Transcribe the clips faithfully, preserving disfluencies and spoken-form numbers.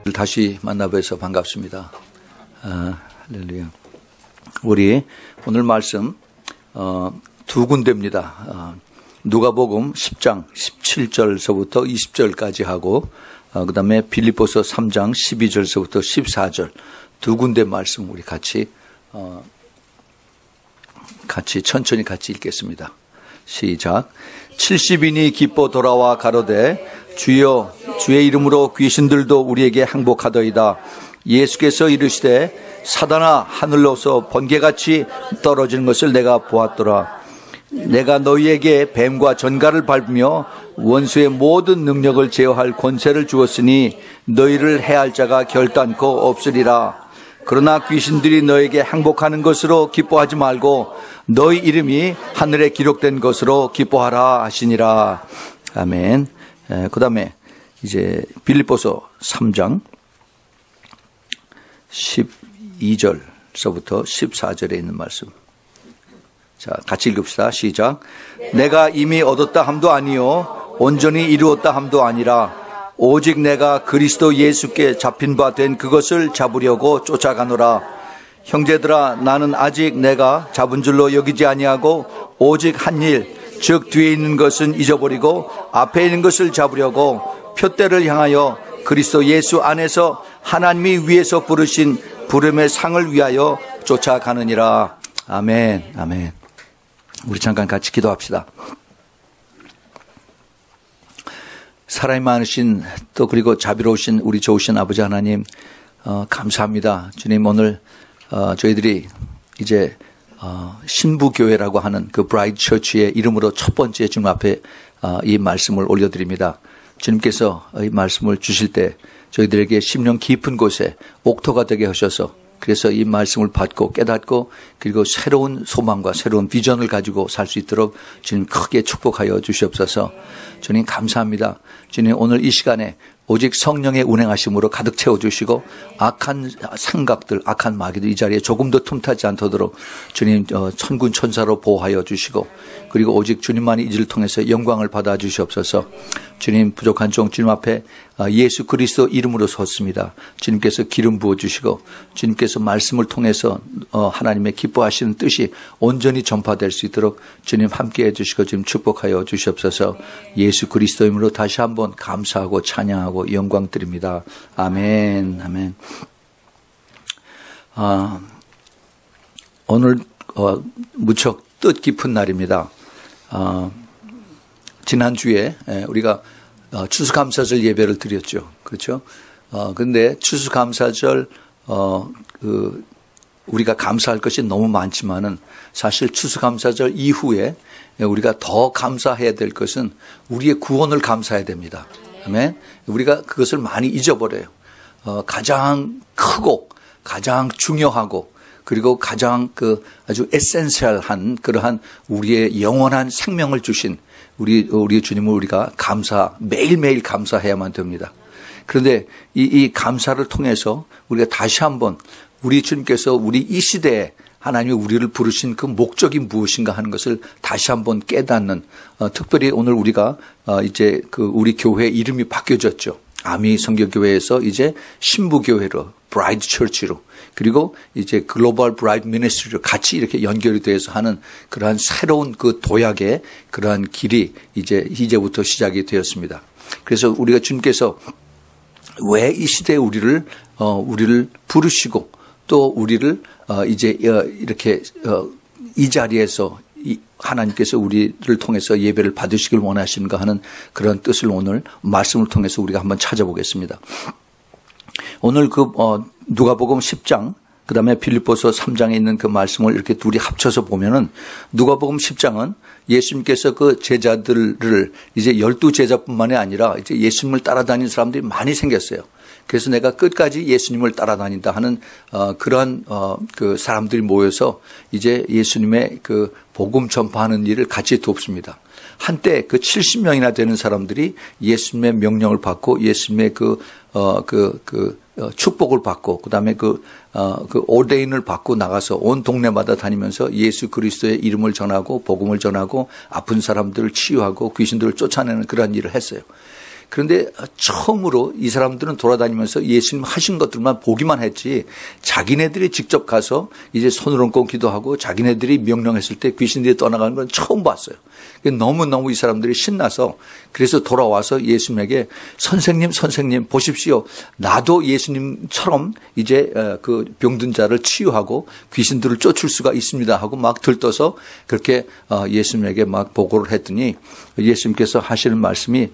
다시 만나뵈서 반갑습니다. 아, 할렐루야. 우리 오늘 말씀 어, 두 군데입니다. 어, 누가복음 십 장 십칠 절서부터 이십 절까지 하고 어, 그 다음에 빌립보서 삼 장 십이 절서부터 십사 절 두 군데 말씀 우리 같이 어, 같이 천천히 같이 읽겠습니다. 시작. 칠십 인이 기뻐 돌아와 가로되 주여 주의 이름으로 귀신들도 우리에게 항복하더이다. 예수께서 이르시되 사단아 하늘로서 번개같이 떨어지는 것을 내가 보았더라. 내가 너희에게 뱀과 전갈을 밟으며 원수의 모든 능력을 제어할 권세를 주었으니 너희를 해할 자가 결단코 없으리라. 그러나 귀신들이 너에게 항복하는 것으로 기뻐하지 말고 너희 이름이 하늘에 기록된 것으로 기뻐하라 하시니라. 아멘. 그 다음에 이제 빌립보서 삼 장 십이 절서부터 십사 절에 있는 말씀. 자, 같이 읽읍시다. 시작. 내가 이미 얻었다 함도 아니요 온전히 이루었다 함도 아니라 오직 내가 그리스도 예수께 잡힌 바 된 그것을 잡으려고 쫓아가노라. 형제들아 나는 아직 내가 잡은 줄로 여기지 아니하고 오직 한 일 즉 뒤에 있는 것은 잊어버리고 앞에 있는 것을 잡으려고 표대를 향하여 그리스도 예수 안에서 하나님이 위에서 부르신 부름의 상을 위하여 쫓아가느니라. 아멘. 아멘. 우리 잠깐 같이 기도합시다. 사랑이 많으신 또 그리고 자비로우신 우리 좋으신 아버지 하나님 어, 감사합니다. 주님 오늘 어, 저희들이 이제 어, 신부교회라고 하는 그 브라이드 처치의 이름으로 첫 번째 주님 앞에 어, 이 말씀을 올려드립니다. 주님께서 이 말씀을 주실 때 저희들에게 심령 깊은 곳에 옥토가 되게 하셔서 그래서 이 말씀을 받고 깨닫고 그리고 새로운 소망과 새로운 비전을 가지고 살 수 있도록 주님 크게 축복하여 주시옵소서. 주님 감사합니다. 주님 오늘 이 시간에 오직 성령의 운행하심으로 가득 채워주시고 악한 생각들, 악한 마귀들 이 자리에 조금 더 틈타지 않도록 주님 천군 천사로 보호하여 주시고 그리고 오직 주님만이 이를 통해서 영광을 받아 주시옵소서. 주님 부족한 종 주님 앞에 예수 그리스도 이름으로 섰습니다. 주님께서 기름 부어주시고 주님께서 말씀을 통해서 하나님의 기뻐하시는 뜻이 온전히 전파될 수 있도록 주님 함께해 주시고 주님 축복하여 주시옵소서. 예수 그리스도 이름으로 다시 한번 감사하고 찬양하고 영광 드립니다. 아멘. 아멘. 아, 오늘 어, 무척 뜻깊은 날입니다. 어, 지난주에 우리가 추수감사절 예배를 드렸죠. 그렇죠? 어, 근데 추수감사절, 어, 그, 우리가 감사할 것이 너무 많지만은 사실 추수감사절 이후에 우리가 더 감사해야 될 것은 우리의 구원을 감사해야 됩니다. 아멘. 우리가 그것을 많이 잊어버려요. 어, 가장 크고 가장 중요하고 그리고 가장 그 아주 에센셜한 그러한 우리의 영원한 생명을 주신 우리, 우리 주님을 우리가 감사, 매일매일 감사해야만 됩니다. 그런데 이, 이 감사를 통해서 우리가 다시 한번 우리 주님께서 우리 이 시대에 하나님이 우리를 부르신 그 목적이 무엇인가 하는 것을 다시 한번 깨닫는, 어, 특별히 오늘 우리가, 어, 이제 그 우리 교회 이름이 바뀌어졌죠. 아미 성교교회에서 이제 신부교회로, 브라이드 처치로, 그리고 이제 글로벌 브라이드 미니스트리로 같이 이렇게 연결이 돼서 하는 그러한 새로운 그 도약의 그러한 길이 이제 이제부터 시작이 되었습니다. 그래서 우리가 주님께서 왜 이 시대에 우리를, 어, 우리를 부르시고 또 우리를, 어, 이제, 어, 이렇게, 어, 이 자리에서 이 하나님께서 우리를 통해서 예배를 받으시길 원하시는가 하는 그런 뜻을 오늘 말씀을 통해서 우리가 한번 찾아보겠습니다. 오늘 그, 어, 누가복음 십 장, 그 다음에 빌립보서 삼 장에 있는 그 말씀을 이렇게 둘이 합쳐서 보면은 누가복음 십 장은 예수님께서 그 제자들을 이제 열두 제자뿐만이 아니라 이제 예수님을 따라다니는 사람들이 많이 생겼어요. 그래서 내가 끝까지 예수님을 따라다닌다 하는 어, 그러한 어, 그 사람들이 모여서 이제 예수님의 그 복음 전파하는 일을 같이 돕습니다. 한때 그 칠십 명이나 되는 사람들이 예수님의 명령을 받고 예수님의 그, 어, 그, 그, 어, 축복을 받고 그다음에 그, 어, 그 오데인을 받고 나가서 온 동네마다 다니면서 예수 그리스도의 이름을 전하고 복음을 전하고 아픈 사람들을 치유하고 귀신들을 쫓아내는 그런 일을 했어요. 그런데 처음으로 이 사람들은 돌아다니면서 예수님 하신 것들만 보기만 했지 자기네들이 직접 가서 이제 손을 얹고 기도하고 자기네들이 명령했을 때 귀신들이 떠나가는 건 처음 봤어요. 너무너무 이 사람들이 신나서 그래서 돌아와서 예수님에게 선생님 선생님 보십시오. 나도 예수님처럼 이제 그 병든 자를 치유하고 귀신들을 쫓을 수가 있습니다 하고 막 들떠서 그렇게 예수님에게 막 보고를 했더니 예수님께서 하시는 말씀이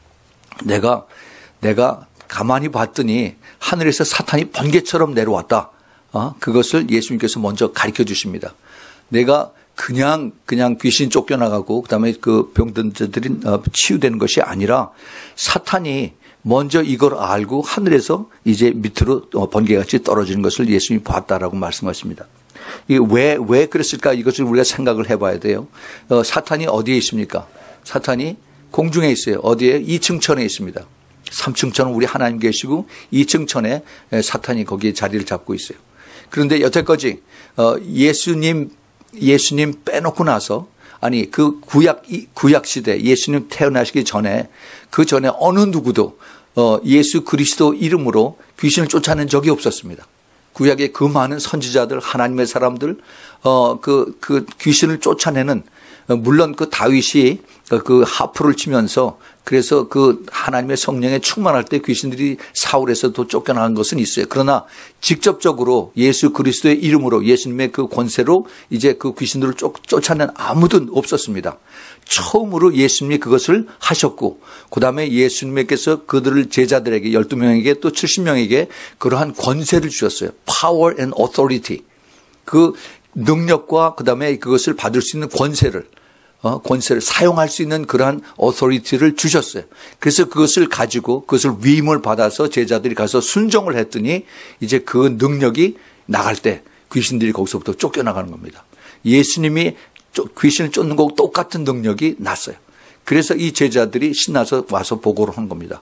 내가 내가 가만히 봤더니 하늘에서 사탄이 번개처럼 내려왔다. 어? 그것을 예수님께서 먼저 가르쳐 주십니다. 내가 그냥 그냥 귀신 쫓겨나가고 그다음에 그 병든 자들이 치유되는 것이 아니라 사탄이 먼저 이걸 알고 하늘에서 이제 밑으로 번개같이 떨어지는 것을 예수님이 봤다라고 말씀하십니다. 이게 왜, 왜 그랬을까 이것을 우리가 생각을 해봐야 돼요. 어, 사탄이 어디에 있습니까? 사탄이 공중에 있어요. 어디에? 이 층 천에 있습니다. 삼 층 천은 우리 하나님 계시고 이 층 천에 사탄이 거기에 자리를 잡고 있어요. 그런데 여태까지 예수님 예수님 빼놓고 나서 아니 그 구약 구약 시대 예수님 태어나시기 전에 그 전에 어느 누구도 예수 그리스도 이름으로 귀신을 쫓아낸 적이 없었습니다. 구약의 그 많은 선지자들 하나님의 사람들 그 그 귀신을 쫓아내는 물론 그 다윗이 그 하프를 치면서 그래서 그 하나님의 성령에 충만할 때 귀신들이 사울에서도 쫓겨나간 것은 있어요. 그러나 직접적으로 예수 그리스도의 이름으로 예수님의 그 권세로 이제 그 귀신들을 쫓아낸 아무도 없었습니다. 처음으로 예수님이 그것을 하셨고 그다음에 예수님께서 그들을 제자들에게 열두 명에게 또 칠십 명에게 그러한 권세를 주셨어요. Power and authority. 그 능력과 그다음에 그것을 받을 수 있는 권세를 어, 권세를 사용할 수 있는 그러한 어토리티를 주셨어요. 그래서 그것을 가지고 그것을 위임을 받아서 제자들이 가서 순종을 했더니 이제 그 능력이 나갈 때 귀신들이 거기서부터 쫓겨나가는 겁니다. 예수님이 귀신을 쫓는 거하고 똑같은 능력이 났어요. 그래서 이 제자들이 신나서 와서 보고를 한 겁니다.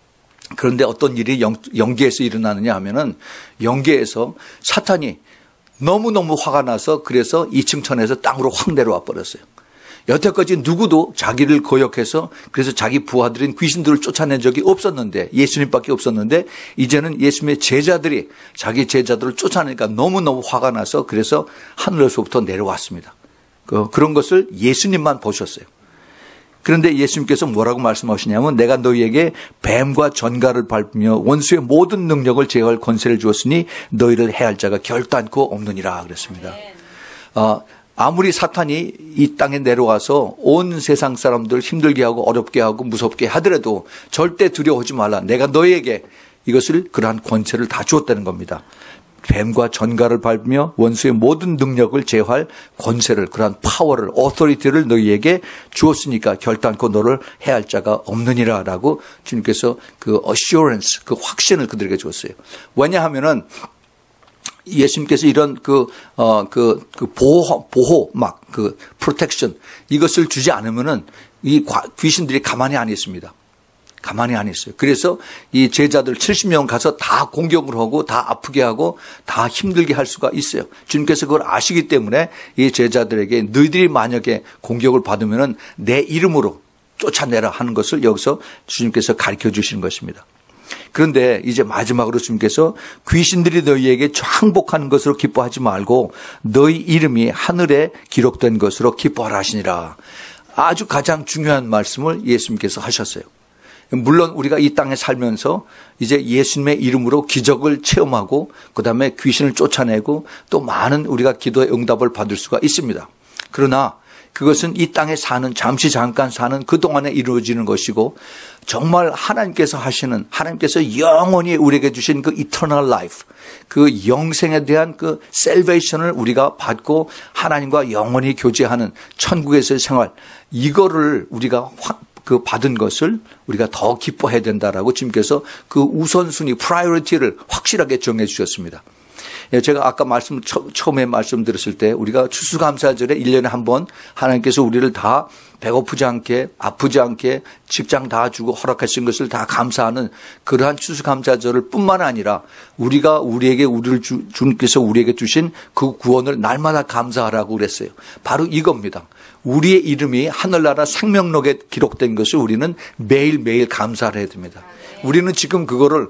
그런데 어떤 일이 영, 영계에서 일어나느냐 하면은 영계에서 사탄이 너무너무 화가 나서 그래서 이 층 천에서 땅으로 확 내려와 버렸어요. 여태까지 누구도 자기를 거역해서 그래서 자기 부하들인 귀신들을 쫓아낸 적이 없었는데 예수님밖에 없었는데 이제는 예수님의 제자들이 자기 제자들을 쫓아내니까 너무너무 화가 나서 그래서 하늘에서부터 내려왔습니다. 그런 것을 예수님만 보셨어요. 그런데 예수님께서 뭐라고 말씀하시냐면 내가 너희에게 뱀과 전갈을 밟으며 원수의 모든 능력을 제어할 권세를 주었으니 너희를 해할 자가 결단코 없느니라 그랬습니다. 어, 아무리 사탄이 이 땅에 내려와서 온 세상 사람들 힘들게 하고 어렵게 하고 무섭게 하더라도 절대 두려워하지 말라. 내가 너희에게 이것을 그러한 권세를 다 주었다는 겁니다. 뱀과 전갈을 밟으며 원수의 모든 능력을 제어할 권세를 그러한 파워를 어토리티를 너희에게 주었으니까 결단코 너를 해할 자가 없느니라라고 주님께서 그 assurance 그 확신을 그들에게 주었어요. 왜냐하면은 예수님께서 이런 그, 어, 그, 그 보호, 보호, 막, 그, 프로텍션, 이것을 주지 않으면은 이 귀신들이 가만히 안 있습니다. 가만히 안 있어요. 그래서 이 제자들 칠십 명 가서 다 공격을 하고 다 아프게 하고 다 힘들게 할 수가 있어요. 주님께서 그걸 아시기 때문에 이 제자들에게 너희들이 만약에 공격을 받으면은 내 이름으로 쫓아내라 하는 것을 여기서 주님께서 가르쳐 주시는 것입니다. 그런데 이제 마지막으로 주님께서 귀신들이 너희에게 항복하는 것으로 기뻐하지 말고 너희 이름이 하늘에 기록된 것으로 기뻐하라 하시니라. 아주 가장 중요한 말씀을 예수님께서 하셨어요. 물론 우리가 이 땅에 살면서 이제 예수님의 이름으로 기적을 체험하고 그다음에 귀신을 쫓아내고 또 많은 우리가 기도의 응답을 받을 수가 있습니다. 그러나 그것은 이 땅에 사는 잠시 잠깐 사는 그동안에 이루어지는 것이고 정말 하나님께서 하시는 하나님께서 영원히 우리에게 주신 그 eternal life 그 영생에 대한 그 salvation을 우리가 받고 하나님과 영원히 교제하는 천국에서의 생활 이거를 우리가 확 그 받은 것을 우리가 더 기뻐해야 된다라고 주님께서 그 우선순위, 프라이어리티를 확실하게 정해 주셨습니다. 제가 아까 말씀, 처음에 말씀드렸을 때 우리가 추수감사절에 일 년에 한 번 하나님께서 우리를 다 배고프지 않게 아프지 않게 직장 다 주고 허락하신 것을 다 감사하는 그러한 추수감사절을 뿐만 아니라 우리가 우리에게 우리를 주, 주님께서 우리에게 주신 그 구원을 날마다 감사하라고 그랬어요. 바로 이겁니다. 우리의 이름이 하늘나라 생명록에 기록된 것을 우리는 매일매일 감사를 해야 됩니다. 우리는 지금 그거를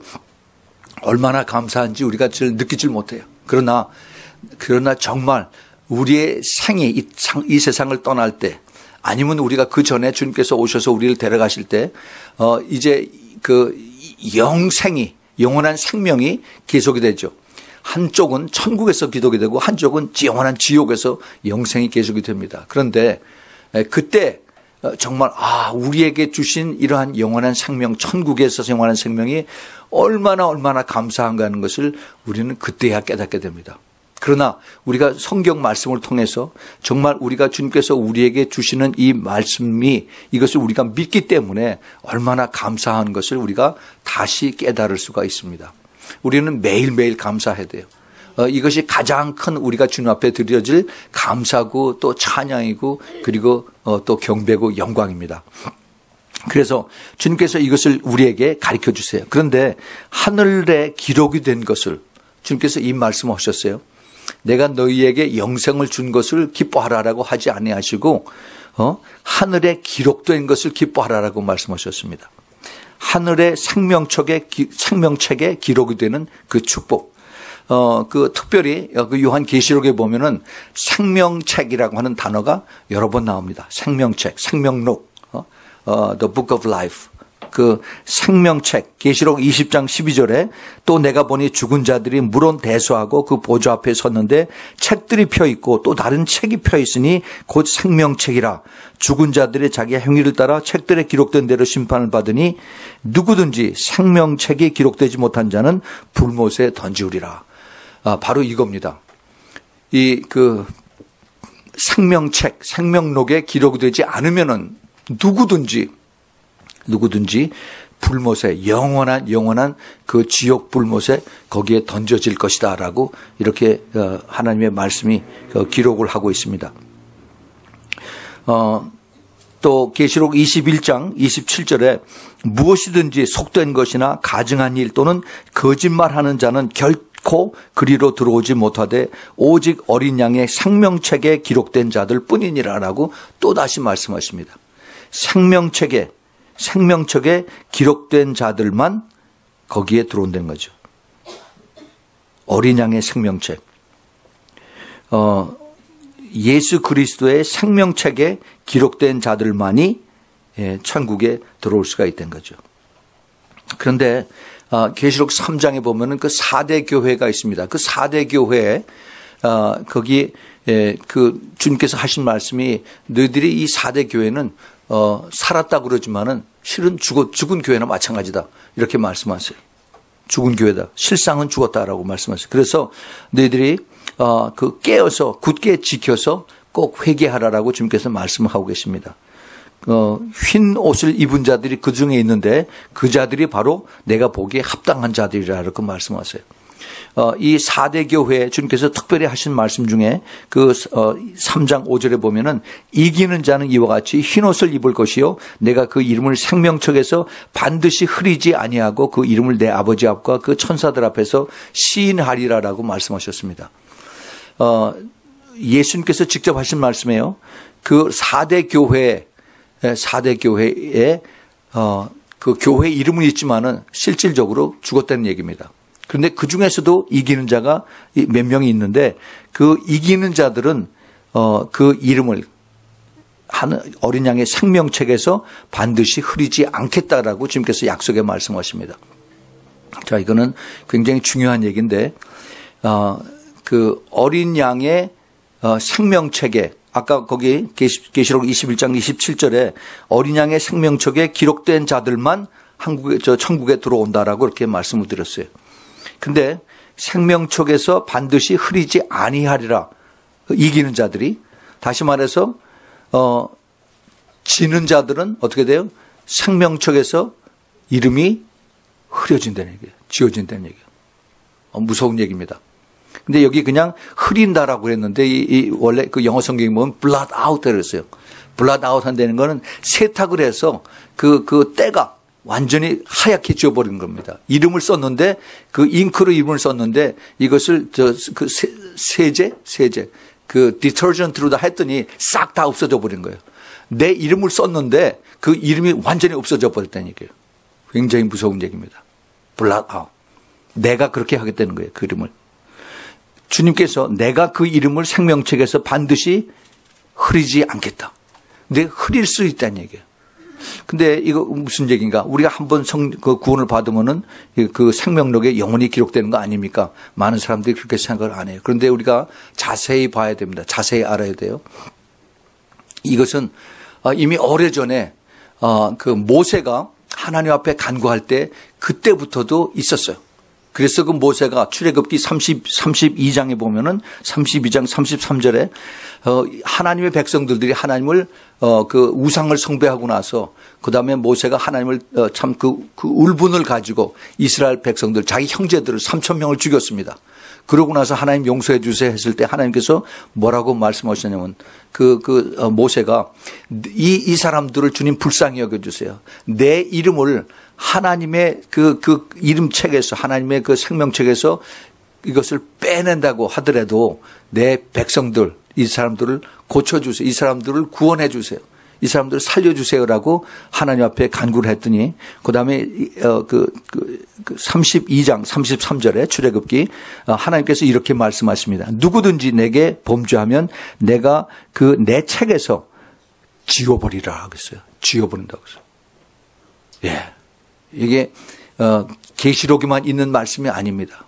얼마나 감사한지 우리가 느끼질 못해요. 그러나, 그러나 정말 우리의 생이 이, 이 세상을 떠날 때 아니면 우리가 그 전에 주님께서 오셔서 우리를 데려가실 때, 어, 이제 그 영생이, 영원한 생명이 계속이 되죠. 한쪽은 천국에서 기록이 되고 한쪽은 영원한 지옥에서 영생이 계속이 됩니다. 그런데 그때 정말 아 우리에게 주신 이러한 영원한 생명, 천국에서 영원한 생명이 얼마나 얼마나 감사한가 하는 것을 우리는 그때야 깨닫게 됩니다. 그러나 우리가 성경 말씀을 통해서 정말 우리가 주님께서 우리에게 주시는 이 말씀이 이것을 우리가 믿기 때문에 얼마나 감사한 것을 우리가 다시 깨달을 수가 있습니다. 우리는 매일매일 감사해야 돼요. 어, 이것이 가장 큰 우리가 주님 앞에 드려질 감사고 또 찬양이고 그리고 어, 또 경배고 영광입니다. 그래서 주님께서 이것을 우리에게 가르쳐 주세요. 그런데 하늘에 기록이 된 것을 주님께서 이 말씀을 하셨어요. 내가 너희에게 영생을 준 것을 기뻐하라라고 하지 아니하시고 어? 하늘에 기록된 것을 기뻐하라라고 말씀하셨습니다. 하늘의 생명책에, 생명책에 기록이 되는 그 축복. 어, 그 특별히 그 요한 계시록에 보면은 생명책이라고 하는 단어가 여러 번 나옵니다. 생명책, 생명록, 어, 어, the book of life. 그 생명책, 계시록 이십 장 십이 절에 또 내가 보니 죽은 자들이 물론 대수하고 그 보좌 앞에 섰는데 책들이 펴 있고 또 다른 책이 펴 있으니 곧 생명책이라. 죽은 자들이 자기 행위를 따라 책들에 기록된 대로 심판을 받으니 누구든지 생명책이 기록되지 못한 자는 불못에 던지우리라. 아, 바로 이겁니다. 이 그 생명책, 생명록에 기록되지 않으면은 누구든지 누구든지 불못에 영원한 영원한 그 지옥 불못에 거기에 던져질 것이다라고 이렇게 하나님의 말씀이 기록을 하고 있습니다. 어, 또 계시록 이십일 장 이십칠 절에 무엇이든지 속된 것이나 가증한 일 또는 거짓말하는 자는 결코 그리로 들어오지 못하되 오직 어린 양의 생명책에 기록된 자들 뿐이니라라고 또다시 말씀하십니다. 생명책에 생명책에 기록된 자들만 거기에 들어온다는 거죠. 어린 양의 생명책. 어, 예수 그리스도의 생명책에 기록된 자들만이 예, 천국에 들어올 수가 있다는 거죠. 그런데 어, 계시록 삼 장에 보면은 그 사 대 교회가 있습니다. 그 사 대 교회에 어, 거기 예, 그 주님께서 하신 말씀이 너희들이 이 사 대 교회는 어, 살았다고 그러지만은 실은 죽었, 죽은 교회나 마찬가지다. 이렇게 말씀하세요. 죽은 교회다. 실상은 죽었다라고 말씀하세요. 그래서 너희들이 어, 그 깨어서 굳게 지켜서 꼭 회개하라라고 주님께서 말씀하고 계십니다. 어, 흰 옷을 입은 자들이 그 중에 있는데 그 자들이 바로 내가 보기에 합당한 자들이라 이렇게 말씀하세요. 어, 이 사 대 교회 주님께서 특별히 하신 말씀 중에 그 어, 삼 장 오 절에 보면은 이기는 자는 이와 같이 흰옷을 입을 것이요 내가 그 이름을 생명책에서 반드시 흐리지 아니하고 그 이름을 내 아버지 앞과 그 천사들 앞에서 시인하리라라고 말씀하셨습니다. 어, 예수님께서 직접 하신 말씀이에요. 그 사 대 교회 사 대 교회에 어, 그 교회 이름은 있지만은 실질적으로 죽었다는 얘기입니다. 그런데 그 중에서도 이기는 자가 몇 명이 있는데 그 이기는 자들은 어, 그 이름을 하는 어린 양의 생명책에서 반드시 흐리지 않겠다라고 주님께서 약속에 말씀하십니다. 자, 이거는 굉장히 중요한 얘기인데 어, 그 어린 양의 어, 생명책에 아까 거기 계시록 이십일 장 이십칠 절에 어린 양의 생명책에 기록된 자들만 한국에 저 천국에 들어온다라고 이렇게 말씀을 드렸어요. 근데 생명책에서 반드시 흐리지 아니하리라. 이기는 자들이 다시 말해서 어 지는 자들은 어떻게 돼요? 생명책에서 이름이 흐려진다는 얘기예요. 지워진다는 얘기예요. 어, 무서운 얘기입니다. 근데 여기 그냥 흐린다라고 했는데 이, 이 원래 그 영어 성경에 보면 blood out 그랬어요. blood out 한다는 거는 세탁을 해서 그, 그 때가 완전히 하얗게 지워버린 겁니다. 이름을 썼는데 그 잉크로 이름을 썼는데 이것을 저 그 세제 세제 그 디터전트로 다 했더니 싹 다 없어져 버린 거예요. 내 이름을 썼는데 그 이름이 완전히 없어져 버렸다는 얘기예요. 굉장히 무서운 얘기입니다. 블랏 아웃. 내가 그렇게 하겠다는 거예요. 그 이름을. 주님께서 내가 그 이름을 생명책에서 반드시 흐리지 않겠다. 근데 흐릴 수 있다는 얘기예요. 근데 이거 무슨 얘기인가? 우리가 한번 성, 그 구원을 받으면은 그 생명록에 영원히 기록되는 거 아닙니까? 많은 사람들이 그렇게 생각을 안 해요. 그런데 우리가 자세히 봐야 됩니다. 자세히 알아야 돼요. 이것은 이미 오래전에 그 모세가 하나님 앞에 간구할 때 그때부터도 있었어요. 그래서 그 모세가 출애굽기 삼십, 삼십이 장에 보면은 삼십이 장 삼십삼 절에 어, 하나님의 백성들이 하나님을 어, 그 우상을 숭배하고 나서 그 다음에 모세가 하나님을 어, 참 그, 그 울분을 가지고 이스라엘 백성들 자기 형제들을 삼천 명을 죽였습니다. 그러고 나서 하나님 용서해 주세요 했을 때 하나님께서 뭐라고 말씀하셨냐면 그, 그 어, 모세가 이, 이 사람들을 주님 불쌍히 여겨주세요. 내 이름을 하나님의 그, 그 이름책에서 하나님의 그 생명책에서 이것을 빼낸다고 하더라도 내 백성들 이 사람들을 고쳐주세요. 이 사람들을 구원해 주세요. 이 사람들을 살려주세요라고 하나님 앞에 간구를 했더니 그 다음에 어, 그, 그, 그 삼십이 장 삼십삼 절에 출애굽기 하나님께서 이렇게 말씀하십니다. 누구든지 내게 범죄하면 내가 그 내 책에서 지워버리라 하겠어요. 지워버린다고 했어요. 예. 이게 어, 계시록에만 있는 말씀이 아닙니다.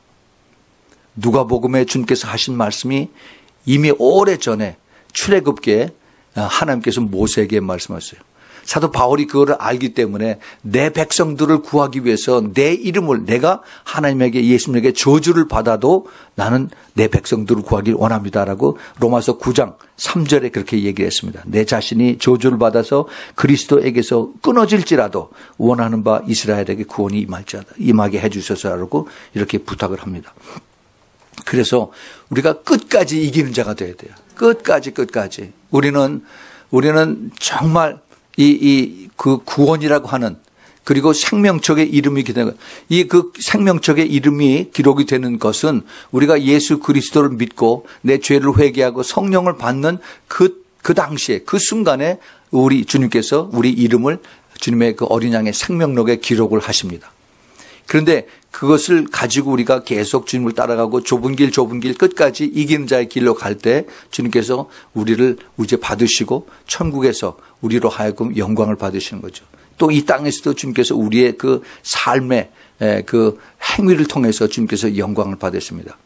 누가복음에 주님께서 하신 말씀이 이미 오래전에 출애굽기에 하나님께서 모세에게 말씀하셨어요. 사도 바울이 그거를 알기 때문에 내 백성들을 구하기 위해서 내 이름을 내가 하나님에게 예수님에게 저주를 받아도 나는 내 백성들을 구하길 원합니다라고 로마서 구 장 삼 절에 그렇게 얘기했습니다. 내 자신이 저주를 받아서 그리스도에게서 끊어질지라도 원하는 바 이스라엘에게 구원이 임할지어다. 임하게 해 주셔서라고 이렇게 부탁을 합니다. 그래서 우리가 끝까지 이기는 자가 돼야 돼요. 끝까지 끝까지. 우리는 우리는 정말 이 이 그 구원이라고 하는 그리고 생명책의 이름이 기록되는 이 그 생명책의 이름이 기록이 되는 것은 우리가 예수 그리스도를 믿고 내 죄를 회개하고 성령을 받는 그 그 당시에 그 순간에 우리 주님께서 우리 이름을 주님의 그 어린 양의 생명록에 기록을 하십니다. 그런데 그것을 가지고 우리가 계속 주님을 따라가고 좁은 길 좁은 길 끝까지 이기는 자의 길로 갈 때 주님께서 우리를 이제 받으시고 천국에서 우리로 하여금 영광을 받으시는 거죠. 또 이 땅에서도 주님께서 우리의 그 삶의 그 행위를 통해서 주님께서 영광을 받으십니다.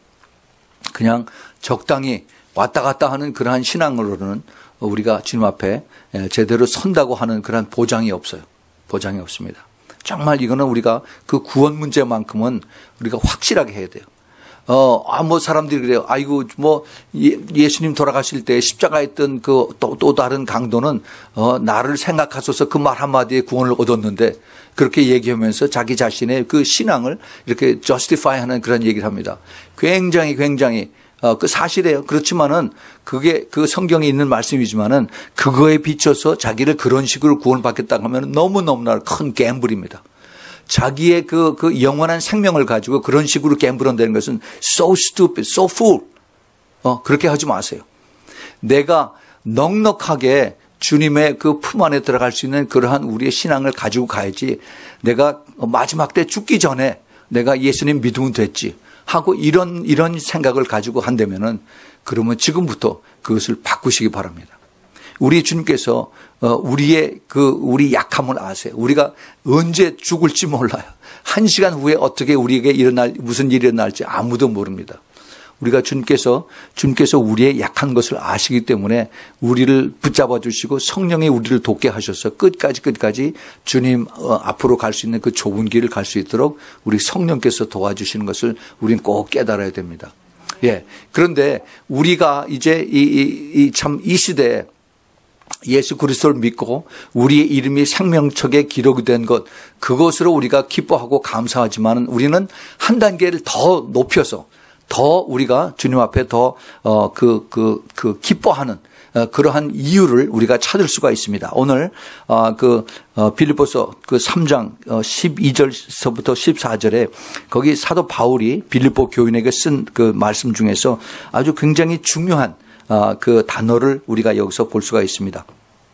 그냥 적당히 왔다 갔다 하는 그러한 신앙으로는 우리가 주님 앞에 제대로 선다고 하는 그러한 보장이 없어요. 보장이 없습니다. 정말 이거는 우리가 그 구원 문제만큼은 우리가 확실하게 해야 돼요. 어, 아, 뭐 사람들이 그래요. 아이고, 뭐 예, 예수님 돌아가실 때 십자가에 있던 그 또 또 다른 강도는 어, 나를 생각하소서 그 말 한마디에 구원을 얻었는데 그렇게 얘기하면서 자기 자신의 그 신앙을 이렇게 justify 하는 그런 얘기를 합니다. 굉장히 굉장히 어, 그 사실이에요. 그렇지만은 그게 그 성경에 있는 말씀이지만은 그거에 비춰서 자기를 그런 식으로 구원을 받겠다고 하면 너무너무나 큰 갬블입니다. 자기의 그, 그 영원한 생명을 가지고 그런 식으로 갬블한다는 것은 so stupid, so fool. 어, 그렇게 하지 마세요. 내가 넉넉하게 주님의 그 품 안에 들어갈 수 있는 그러한 우리의 신앙을 가지고 가야지 내가 마지막 때 죽기 전에 내가 예수님 믿으면 됐지. 하고 이런 이런 생각을 가지고 한다면은 그러면 지금부터 그것을 바꾸시기 바랍니다. 우리 주님께서 우리의 그 우리 약함을 아세요. 우리가 언제 죽을지 몰라요. 한 시간 후에 어떻게 우리에게 일어날 무슨 일이 일어날지 아무도 모릅니다. 우리가 주님께서 주님께서 우리의 약한 것을 아시기 때문에 우리를 붙잡아 주시고 성령이 우리를 돕게 하셔서 끝까지 끝까지 주님 앞으로 갈 수 있는 그 좁은 길을 갈 수 있도록 우리 성령께서 도와주시는 것을 우리는 꼭 깨달아야 됩니다. 예. 그런데 우리가 이제 이 참 이 시대에 예수 그리스도를 믿고 우리의 이름이 생명책에 기록이 된 것 그것으로 우리가 기뻐하고 감사하지만 우리는 한 단계를 더 높여서 더 우리가 주님 앞에 더 어 그 그 그 기뻐하는 어, 그러한 이유를 우리가 찾을 수가 있습니다. 오늘 어, 그 어, 빌립보서 그 삼 장 어, 십이 절서부터 십사 절에 거기 사도 바울이 빌립보 교인에게 쓴 그 말씀 중에서 아주 굉장히 중요한 어, 그 단어를 우리가 여기서 볼 수가 있습니다.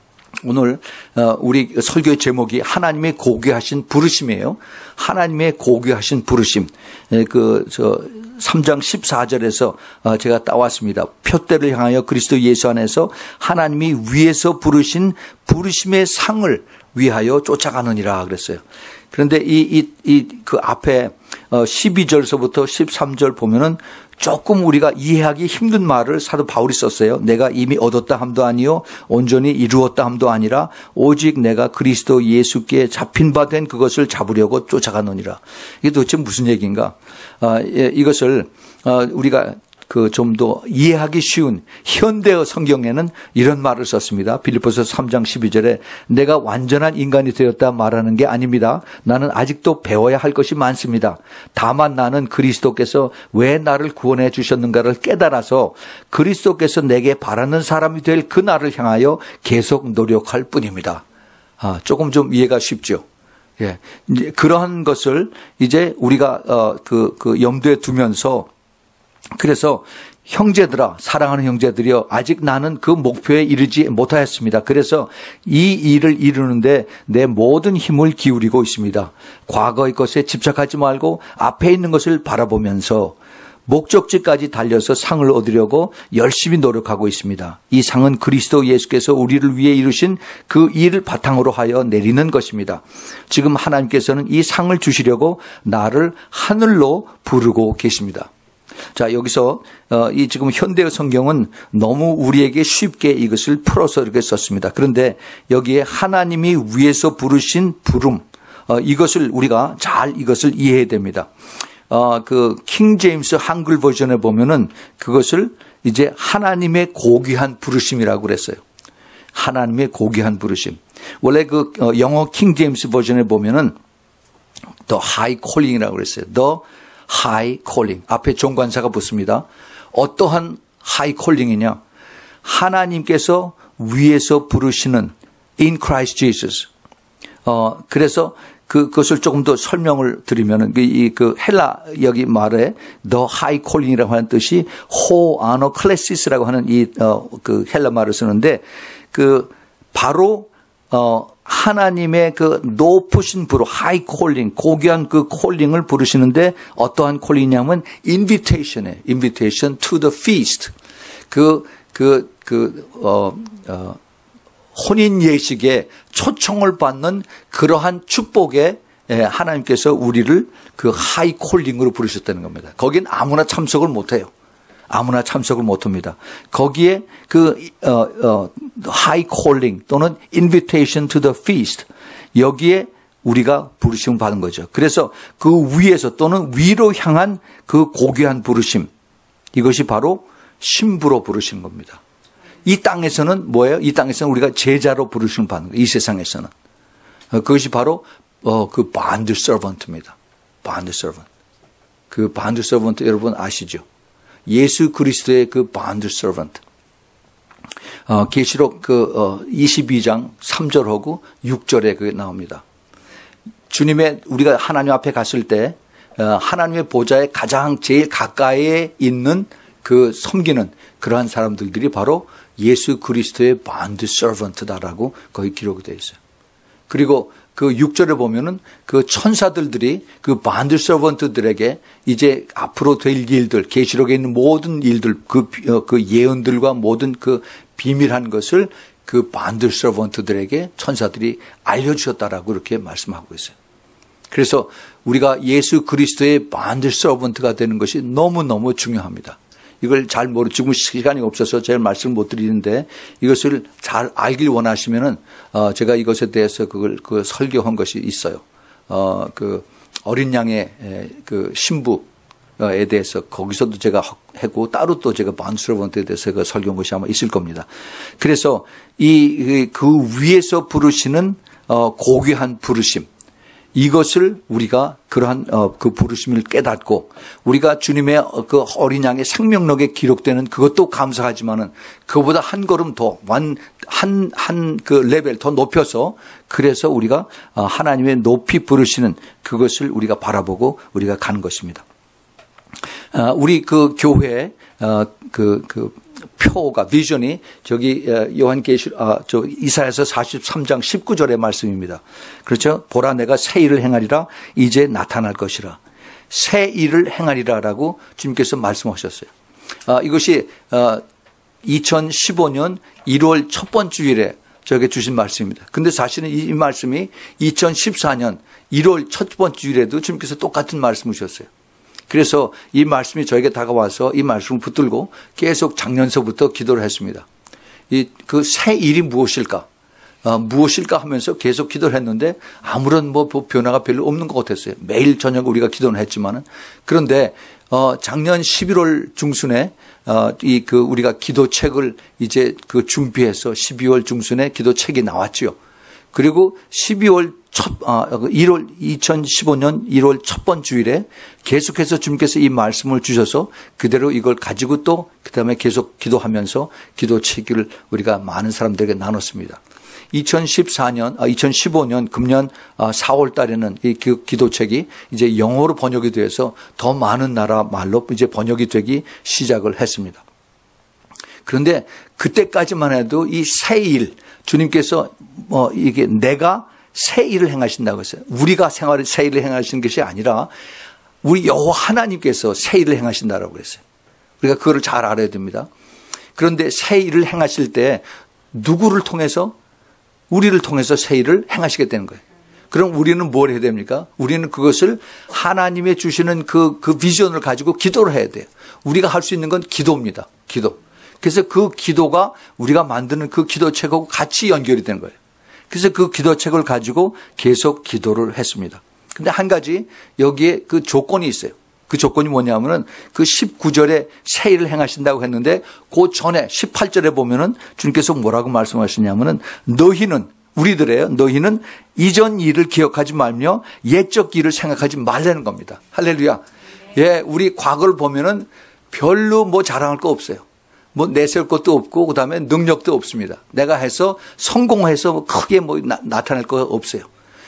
오늘 우리 설교의 제목이 하나님의 고귀하신 부르심이에요. 하나님의 고귀하신 부르심. 그 저 삼 장 십사 절에서 제가 따왔습니다. 표대를 향하여 그리스도 예수 안에서 하나님이 위에서 부르신 부르심의 상을 위하여 쫓아가느니라 그랬어요. 그런데 이 이 이 그 앞에 십이 절서부터 십삼 절 보면은 조금 우리가 이해하기 힘든 말을 사도 바울이 썼어요. 내가 이미 얻었다 함도 아니요 온전히 이루었다 함도 아니라 오직 내가 그리스도 예수께 잡힌 바 된 그것을 잡으려고 쫓아가느니라. 이게 도대체 무슨 얘기인가? 아, 예, 이것을 어, 우리가 그 좀 더 이해하기 쉬운 현대어 성경에는 이런 말을 썼습니다. 빌립보서 삼 장 십이 절에 내가 완전한 인간이 되었다 말하는 게 아닙니다. 나는 아직도 배워야 할 것이 많습니다. 다만 나는 그리스도께서 왜 나를 구원해 주셨는가를 깨달아서 그리스도께서 내게 바라는 사람이 될 그 날을 향하여 계속 노력할 뿐입니다. 아, 조금 좀 이해가 쉽죠. 예, 이제 그러한 것을 이제 우리가 어, 그, 그 염두에 두면서 그래서 형제들아, 사랑하는 형제들이여, 아직 나는 그 목표에 이르지 못하였습니다. 그래서 이 일을 이루는데 내 모든 힘을 기울이고 있습니다. 과거의 것에 집착하지 말고 앞에 있는 것을 바라보면서 목적지까지 달려서 상을 얻으려고 열심히 노력하고 있습니다. 이 상은 그리스도 예수께서 우리를 위해 이루신 그 일을 바탕으로 하여 내리는 것입니다. 지금 하나님께서는 이 상을 주시려고 나를 하늘로 부르고 계십니다. 자, 여기서 어, 이 지금 현대의 성경은 너무 우리에게 쉽게 이것을 풀어서 이렇게 썼습니다. 그런데 여기에 하나님이 위에서 부르신 부름, 어, 이것을 우리가 잘 이것을 이해해야 됩니다. 어, 그 킹 제임스 한글 버전에 보면은 그것을 이제 하나님의 고귀한 부르심이라고 그랬어요. 하나님의 고귀한 부르심. 원래 그 영어 킹 제임스 버전에 보면은 the high calling이라고 그랬어요. the high calling. 앞에 종관사가 붙습니다. 어떠한 high calling이냐? 하나님께서 위에서 부르시는 in Christ Jesus. 어, 그래서 그, 그것을 조금 더 설명을 드리면은, 그, 이, 그, 헬라, 여기 말에, the high calling이라고 하는 뜻이, ho ano classis라고 하는 이, 어, 그, 헬라 말을 쓰는데, 그, 바로, 어, 하나님의 그 높으신 부로, high calling, 고귀한 그 콜링을 부르시는데, 어떠한 콜링이냐면, invitation에, invitation to the feast. 그, 그, 그, 어, 어, 혼인 예식에 초청을 받는 그러한 축복에 하나님께서 우리를 그 하이 콜링으로 부르셨다는 겁니다. 거긴 아무나 참석을 못해요. 아무나 참석을 못합니다. 거기에 그 어, 어, 하이 콜링 또는 invitation to the feast, 여기에 우리가 부르심을 받은 거죠. 그래서 그 위에서 또는 위로 향한 그 고귀한 부르심, 이것이 바로 신부로 부르신 겁니다. 이 땅에서는 뭐예요? 이 땅에서는 우리가 제자로 부르심을 받는 거예요. 이 세상에서는. 그것이 바로 어, 그 bond servant입니다. bond servant. 그 bond servant 여러분 아시죠? 예수 그리스도의 그 bond servant. 어, 계시록 그 어, 이십이 장 삼 절하고 육 절에 그게 나옵니다. 주님의 우리가 하나님 앞에 갔을 때 어, 하나님의 보좌에 가장 제일 가까이에 있는 그 섬기는 그러한 사람들이 바로 예수 그리스도의 bond servant다라고 거기 기록이 되어 있어요. 그리고 그 육 절에 보면은 그 천사들들이 그 bond servant들에게 이제 앞으로 될 일들, 계시록에 있는 모든 일들, 그, 그 예언들과 모든 그 비밀한 것을 그 bond servant들에게 천사들이 알려주셨다라고 이렇게 말씀하고 있어요. 그래서 우리가 예수 그리스도의 bond servant가 되는 것이 너무너무 중요합니다. 이걸 잘 모르, 지금 시간이 없어서 제가 말씀을 못 드리는데 이것을 잘 알길 원하시면은, 어, 제가 이것에 대해서 그걸, 그 설교한 것이 있어요. 어, 그 어린 양의 그 신부에 대해서 거기서도 제가 하고 따로 또 제가 반스러번트에 대해서 그 설교한 것이 아마 있을 겁니다. 그래서 이, 그 위에서 부르시는, 어, 고귀한 부르심. 이것을 우리가 그러한 그 부르심을 깨닫고 우리가 주님의 그 어린 양의 생명록에 기록되는 그것도 감사하지만은 그보다 한 걸음 더 완 한 한 그 레벨 더 높여서 그래서 우리가 하나님의 높이 부르시는 그것을 우리가 바라보고 우리가 가는 것입니다. 우리 그 교회 그 그 표가 비전이 저기 요한계시 아 저 이사야서 사십삼 장 십구 절의 말씀입니다. 그렇죠? 보라 내가 새 일을 행하리라 이제 나타날 것이라. 새 일을 행하리라라고 주님께서 말씀하셨어요. 아 이것이 어 이천십오 년 일월 첫 번째 주일에 저에게 주신 말씀입니다. 근데 사실은 이 말씀이 이천십사 년 일월 첫 번째 주일에도 주님께서 똑같은 말씀을 주셨어요. 그래서 이 말씀이 저에게 다가와서 이 말씀을 붙들고 계속 작년서부터 기도를 했습니다. 이 그 새 일이 무엇일까? 어, 무엇일까 하면서 계속 기도를 했는데 아무런 뭐 변화가 별로 없는 것 같았어요. 매일 저녁 우리가 기도는 했지만은 그런데 어, 작년 십일월 중순에 어, 이 그 우리가 기도책을 이제 그 준비해서 십이월 중순에 기도책이 나왔지요. 그리고 십이월 첫, 아, 일월, 이천십오 년 일월 첫 번째 주일에 계속해서 주님께서 이 말씀을 주셔서 그대로 이걸 가지고 또 그 다음에 계속 기도하면서 기도책을 우리가 많은 사람들에게 나눴습니다. 이천십사 년, 아, 이천십오 년 금년 사월 달에는 이 기도책이 이제 영어로 번역이 돼서 더 많은 나라 말로 이제 번역이 되기 시작을 했습니다. 그런데 그때까지만 해도 이 새 일, 주님께서 뭐 이게 내가 새 일을 행하신다고 했어요. 우리가 생활을 새 일을 행하시는 것이 아니라 우리 여호와 하나님께서 새 일을 행하신다라고 그랬어요. 우리가 그거를 잘 알아야 됩니다. 그런데 새 일을 행하실 때 누구를 통해서? 우리를 통해서 새 일을 행하시게 되는 거예요. 그럼 우리는 뭘 해야 됩니까? 우리는 그것을 하나님의 주시는 그, 그 비전을 가지고 기도를 해야 돼요. 우리가 할 수 있는 건 기도입니다. 기도. 그래서 그 기도가 우리가 만드는 그 기도책하고 같이 연결이 되는 거예요. 그래서 그 기도책을 가지고 계속 기도를 했습니다. 근데 한 가지 여기에 그 조건이 있어요. 그 조건이 뭐냐면은 그 십구 절에 새 일을 행하신다고 했는데 그 전에 십팔 절에 보면은 주님께서 뭐라고 말씀하시냐면은 너희는 우리들이에요. 너희는 이전 일을 기억하지 말며 옛적 일을 생각하지 말라는 겁니다. 할렐루야. 예, 우리 과거를 보면은 별로 뭐 자랑할 거 없어요. 뭐 내세울 것도 없고 그다음에 능력도 없습니다. 내가 해서 성공해서 뭐 크게 뭐 나, 나타낼 거 없어요.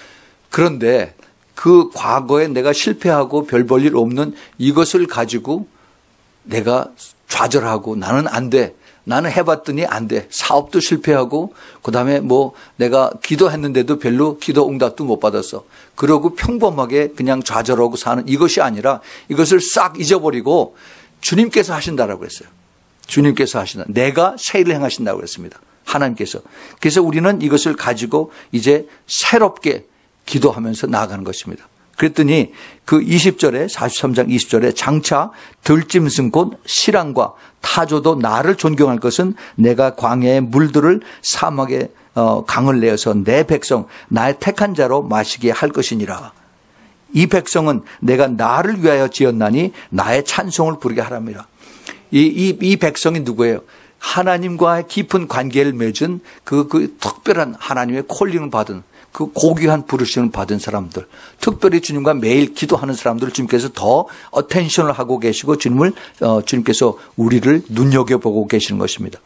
그런데 그 과거에 내가 실패하고 별 볼 일 없는 이것을 가지고 내가 좌절하고 나는 안 돼. 나는 해봤더니 안 돼. 사업도 실패하고 그다음에 뭐 내가 기도했는데도 별로 기도 응답도 못 받았어. 그러고 평범하게 그냥 좌절하고 사는 이것이 아니라 이것을 싹 잊어버리고 주님께서 하신다라고 했어요. 주님께서 하신다. 내가 새 일을 행하신다고 그랬습니다. 하나님께서. 그래서 우리는 이것을 가지고 이제 새롭게 기도하면서 나아가는 것입니다. 그랬더니 그 이십 절에 사십삼 장 이십 절에 장차 들짐승 곧 실랑과 타조도 나를 존경할 것은 내가 광야의 물들을 사막에 어, 강을 내어서 내 백성 나의 택한 자로 마시게 할 것이니라. 이 백성은 내가 나를 위하여 지었나니 나의 찬송을 부르게 하랍니다. 이, 이, 이 백성이 누구예요? 하나님과의 깊은 관계를 맺은 그, 그 특별한 하나님의 콜링을 받은 그 고귀한 부르심을 받은 사람들, 특별히 주님과 매일 기도하는 사람들을 주님께서 더 어텐션을 하고 계시고 주님을, 어, 주님께서 우리를 눈여겨보고 계시는 것입니다.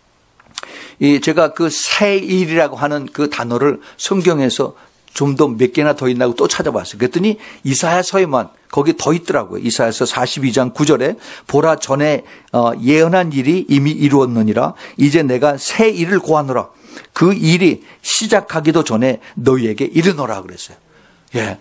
이 제가 그 새 일이라고 하는 그 단어를 성경에서 좀 더 몇 개나 더 있나고 또 찾아봤어요. 그랬더니 이사야서에만 거기 더 있더라고요. 이사야서 사십이 장 구 절에 보라 전에 예언한 일이 이미 이루었느니라 이제 내가 새 일을 고하노라. 그 일이 시작하기도 전에 너희에게 이르노라 그랬어요. 예.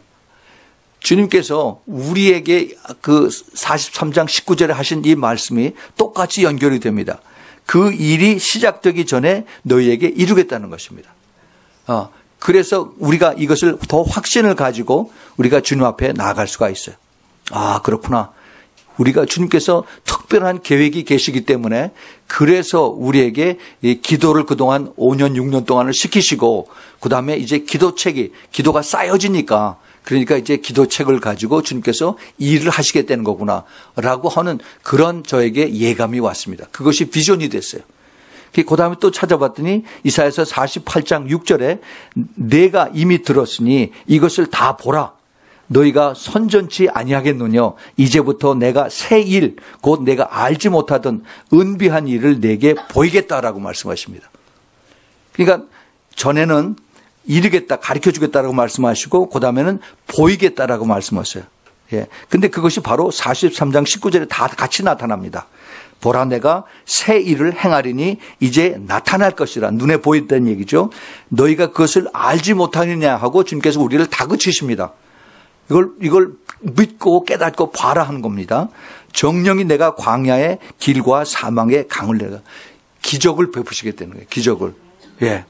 주님께서 우리에게 그 사십삼 장 십구 절에 하신 이 말씀이 똑같이 연결이 됩니다. 그 일이 시작되기 전에 너희에게 이루겠다는 것입니다. 어. 그래서 우리가 이것을 더 확신을 가지고 우리가 주님 앞에 나아갈 수가 있어요. 아, 그렇구나. 우리가 주님께서 특별한 계획이 계시기 때문에 그래서 우리에게 이 기도를 그동안 오 년, 육 년 동안을 시키시고 그다음에 이제 기도책이 기도가 쌓여지니까 그러니까 이제 기도책을 가지고 주님께서 일을 하시겠다는 거구나 라고 하는 그런 저에게 예감이 왔습니다. 그것이 비전이 됐어요. 그 다음에 또 찾아봤더니 이사야서 사십팔 장 육 절에 내가 이미 들었으니 이것을 다 보라. 너희가 선전치 아니하겠느냐. 이제부터 내가 새 일, 곧 내가 알지 못하던 은비한 일을 내게 보이겠다라고 말씀하십니다. 그러니까 전에는 이르겠다, 가르쳐 주겠다라고 말씀하시고 그 다음에는 보이겠다라고 말씀하셨어요. 예. 근데 그것이 바로 사십삼 장 십구 절에 다 같이 나타납니다. 보라 내가 새 일을 행하리니 이제 나타날 것이라. 눈에 보인다는 얘기죠. 너희가 그것을 알지 못하느냐 하고 주님께서 우리를 다그치십니다. 이걸 이걸 믿고 깨닫고 봐라 하는 겁니다. 정령이 내가 광야의 길과 사망의 강을 내가 기적을 베푸시겠다는 거예요. 기적을. 예.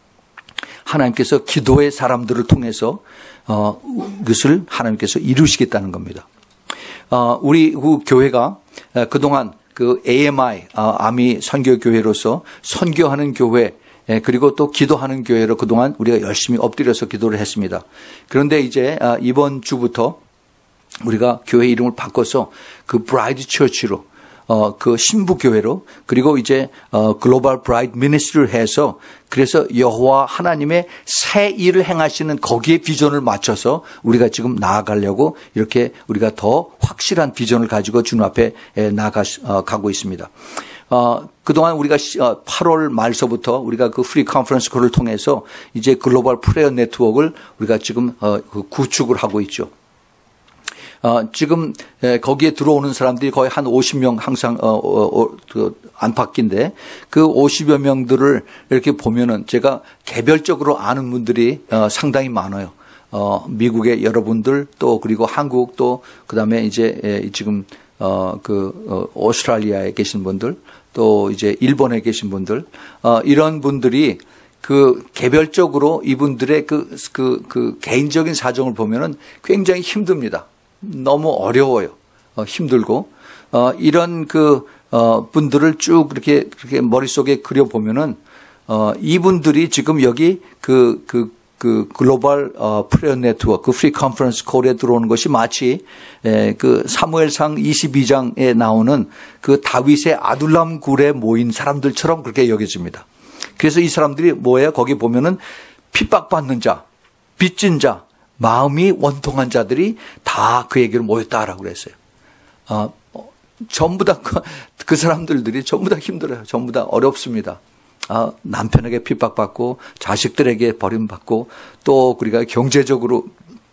하나님께서 기도의 사람들을 통해서 어, 그것을 하나님께서 이루시겠다는 겁니다. 어, 우리 그 교회가 그동안 그 에이엠아이, 어, 아미 선교교회로서 선교하는 교회, 예, 그리고 또 기도하는 교회로 그동안 우리가 열심히 엎드려서 기도를 했습니다. 그런데 이제 어, 이번 주부터 우리가 교회 이름을 바꿔서 그 브라이드 처치로 어, 그 신부교회로 그리고 이제 어, 글로벌 브라이드 미니스트리를 해서 그래서 여호와 하나님의 새 일을 행하시는 거기에 비전을 맞춰서 우리가 지금 나아가려고 이렇게 우리가 더 확실한 비전을 가지고 주님 앞에 나아가 어, 가고 있습니다. 어, 그동안 우리가 팔월 말서부터 우리가 그 프리 컨퍼런스 콜을 통해서 이제 글로벌 프레어 네트워크를 우리가 지금 어, 그 구축을 하고 있죠. 어, 지금, 에, 거기에 들어오는 사람들이 거의 한 오십 명 항상, 어, 어, 어 그 안팎인데 그 오십여 명들을 이렇게 보면은 제가 개별적으로 아는 분들이 어, 상당히 많아요. 어, 미국의 여러분들 또 그리고 한국 또 그 다음에 이제 에, 지금, 어, 그, 어, 오스트레일리아에 계신 분들 또 이제 일본에 계신 분들, 어, 이런 분들이 그 개별적으로 이분들의 그, 그, 그 개인적인 사정을 보면은 굉장히 힘듭니다. 너무 어려워요. 어, 힘들고 어, 이런 그 어, 분들을 쭉 그렇게 그렇게 머릿속에 그려 보면은 어, 이분들이 지금 여기 그 그 그 글로벌 어, 프레어 네트워크 그 프리 컨퍼런스 콜에 들어오는 것이 마치 에, 그 사무엘상 이십이 장에 나오는 그 다윗의 아둘람 굴에 모인 사람들처럼 그렇게 여겨집니다. 그래서 이 사람들이 뭐예요? 거기 보면은 핍박받는 자, 빚진 자, 마음이 원통한 자들이 다 그에게로 모였다라고 그랬어요. 어, 전부 다 그, 그 사람들들이 전부 다 힘들어요. 전부 다 어렵습니다. 어, 남편에게 핍박받고 자식들에게 버림받고 또 우리가 경제적으로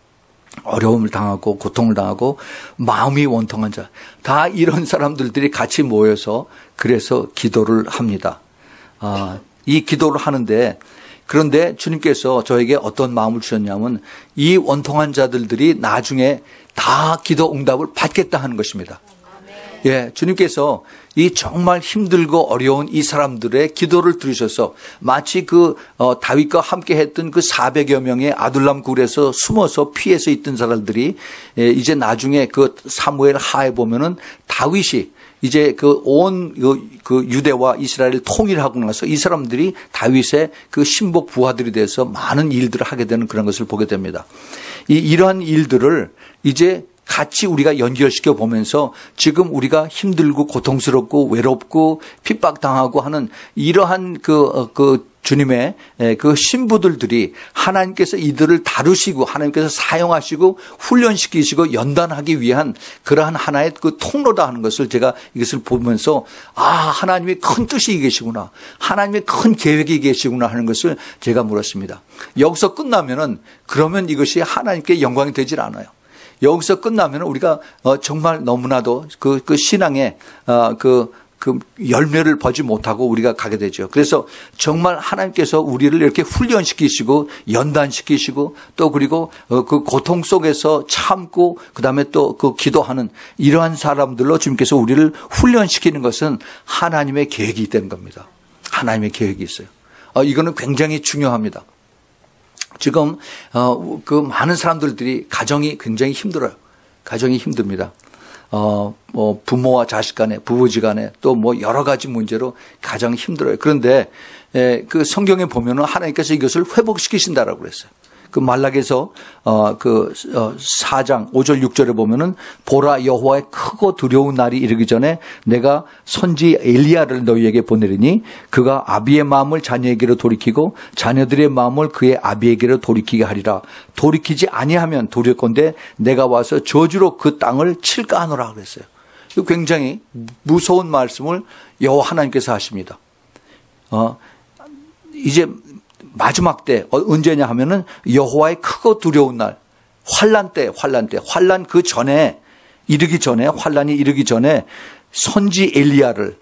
어려움을 당하고 고통을 당하고 마음이 원통한 자. 다 이런 사람들들이 같이 모여서 그래서 기도를 합니다. 어, 이 기도를 하는데 그런데 주님께서 저에게 어떤 마음을 주셨냐면 이 원통한 자들들이 나중에 다 기도 응답을 받겠다 하는 것입니다. 예, 주님께서 이 정말 힘들고 어려운 이 사람들의 기도를 들으셔서 마치 그 어, 다윗과 함께 했던 그 사백여 명의 아둘람 굴에서 숨어서 피해서 있던 사람들이 예, 이제 나중에 그 사무엘 하에 보면은 다윗이 이제 그 온 그 유대와 이스라엘을 통일하고 나서 이 사람들이 다윗의 그 신복 부하들이 돼서 많은 일들을 하게 되는 그런 것을 보게 됩니다. 이 이러한 일들을 이제 같이 우리가 연결시켜 보면서 지금 우리가 힘들고 고통스럽고 외롭고 핍박당하고 하는 이러한 그, 그 주님의 그 신부들들이 하나님께서 이들을 다루시고 하나님께서 사용하시고 훈련시키시고 연단하기 위한 그러한 하나의 그 통로다 하는 것을 제가 이것을 보면서 아, 하나님의 큰 뜻이 계시구나. 하나님의 큰 계획이 계시구나 하는 것을 제가 물었습니다. 여기서 끝나면은 그러면 이것이 하나님께 영광이 되질 않아요. 여기서 끝나면 우리가 정말 너무나도 그, 그 신앙의 그, 그 열매를 보지 못하고 우리가 가게 되죠. 그래서 정말 하나님께서 우리를 이렇게 훈련시키시고 연단시키시고 또 그리고 그 고통 속에서 참고 그다음에 또 그 기도하는 이러한 사람들로 주님께서 우리를 훈련시키는 것은 하나님의 계획이 있다는 겁니다. 하나님의 계획이 있어요. 이거는 굉장히 중요합니다. 지금 어, 그 많은 사람들이 가정이 굉장히 힘들어요. 가정이 힘듭니다. 어, 뭐 부모와 자식 간에, 부부지간에 또 뭐 여러 가지 문제로 가장 힘들어요. 그런데 에, 그 성경에 보면은 하나님께서 이것을 회복시키신다라고 그랬어요. 그 말락에서 어, 그 어, 사 장 오 절 육 절에 보면은 보라 여호와의 크고 두려운 날이 이르기 전에 내가 선지 엘리야를 너희에게 보내리니 그가 아비의 마음을 자녀에게로 돌이키고 자녀들의 마음을 그의 아비에게로 돌이키게 하리라. 돌이키지 아니하면 도리어건대 내가 와서 저주로 그 땅을 칠까 하노라 그랬어요. 굉장히 무서운 말씀을 여호와 하나님께서 하십니다. 어, 이제 마지막 때 언제냐 하면은 여호와의 크고 두려운 날, 환란 때, 환란 때, 환란 그 전에 이르기 전에 환란이 이르기 전에 선지 엘리야를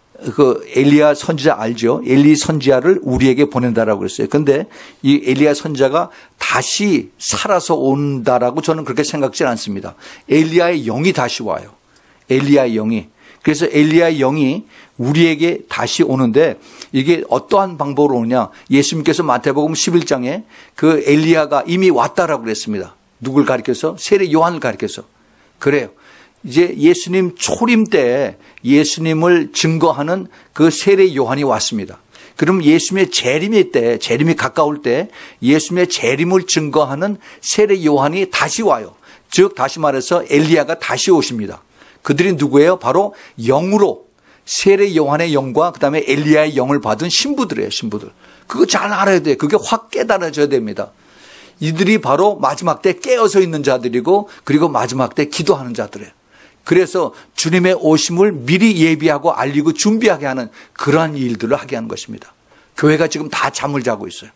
그 엘리야 선지자 알죠? 엘리 선지자를 우리에게 보낸다라고 그랬어요. 그런데 이 엘리야 선지자가 다시 살아서 온다라고 저는 그렇게 생각지 않습니다. 엘리야의 영이 다시 와요. 엘리야의 영이. 그래서 엘리야의 영이 우리에게 다시 오는데 이게 어떠한 방법으로 오느냐. 예수님께서 마태복음 십일 장에 그 엘리야가 이미 왔다라고 그랬습니다. 누굴 가리켜서? 세례 요한을 가리켜서. 그래요. 이제 예수님 초림 때 예수님을 증거하는 그 세례 요한이 왔습니다. 그럼 예수님의 재림의 때, 재림이 가까울 때 예수님의 재림을 증거하는 세례 요한이 다시 와요. 즉 다시 말해서 엘리야가 다시 오십니다. 그들이 누구예요? 바로 영으로 세례 요한의 영과 그다음에 엘리야의 영을 받은 신부들이에요. 신부들. 그거 잘 알아야 돼요. 그게 확 깨달아져야 됩니다. 이들이 바로 마지막 때 깨어서 있는 자들이고 그리고 마지막 때 기도하는 자들이에요. 그래서 주님의 오심을 미리 예비하고 알리고 준비하게 하는 그러한 일들을 하게 하는 것입니다. 교회가 지금 다 잠을 자고 있어요.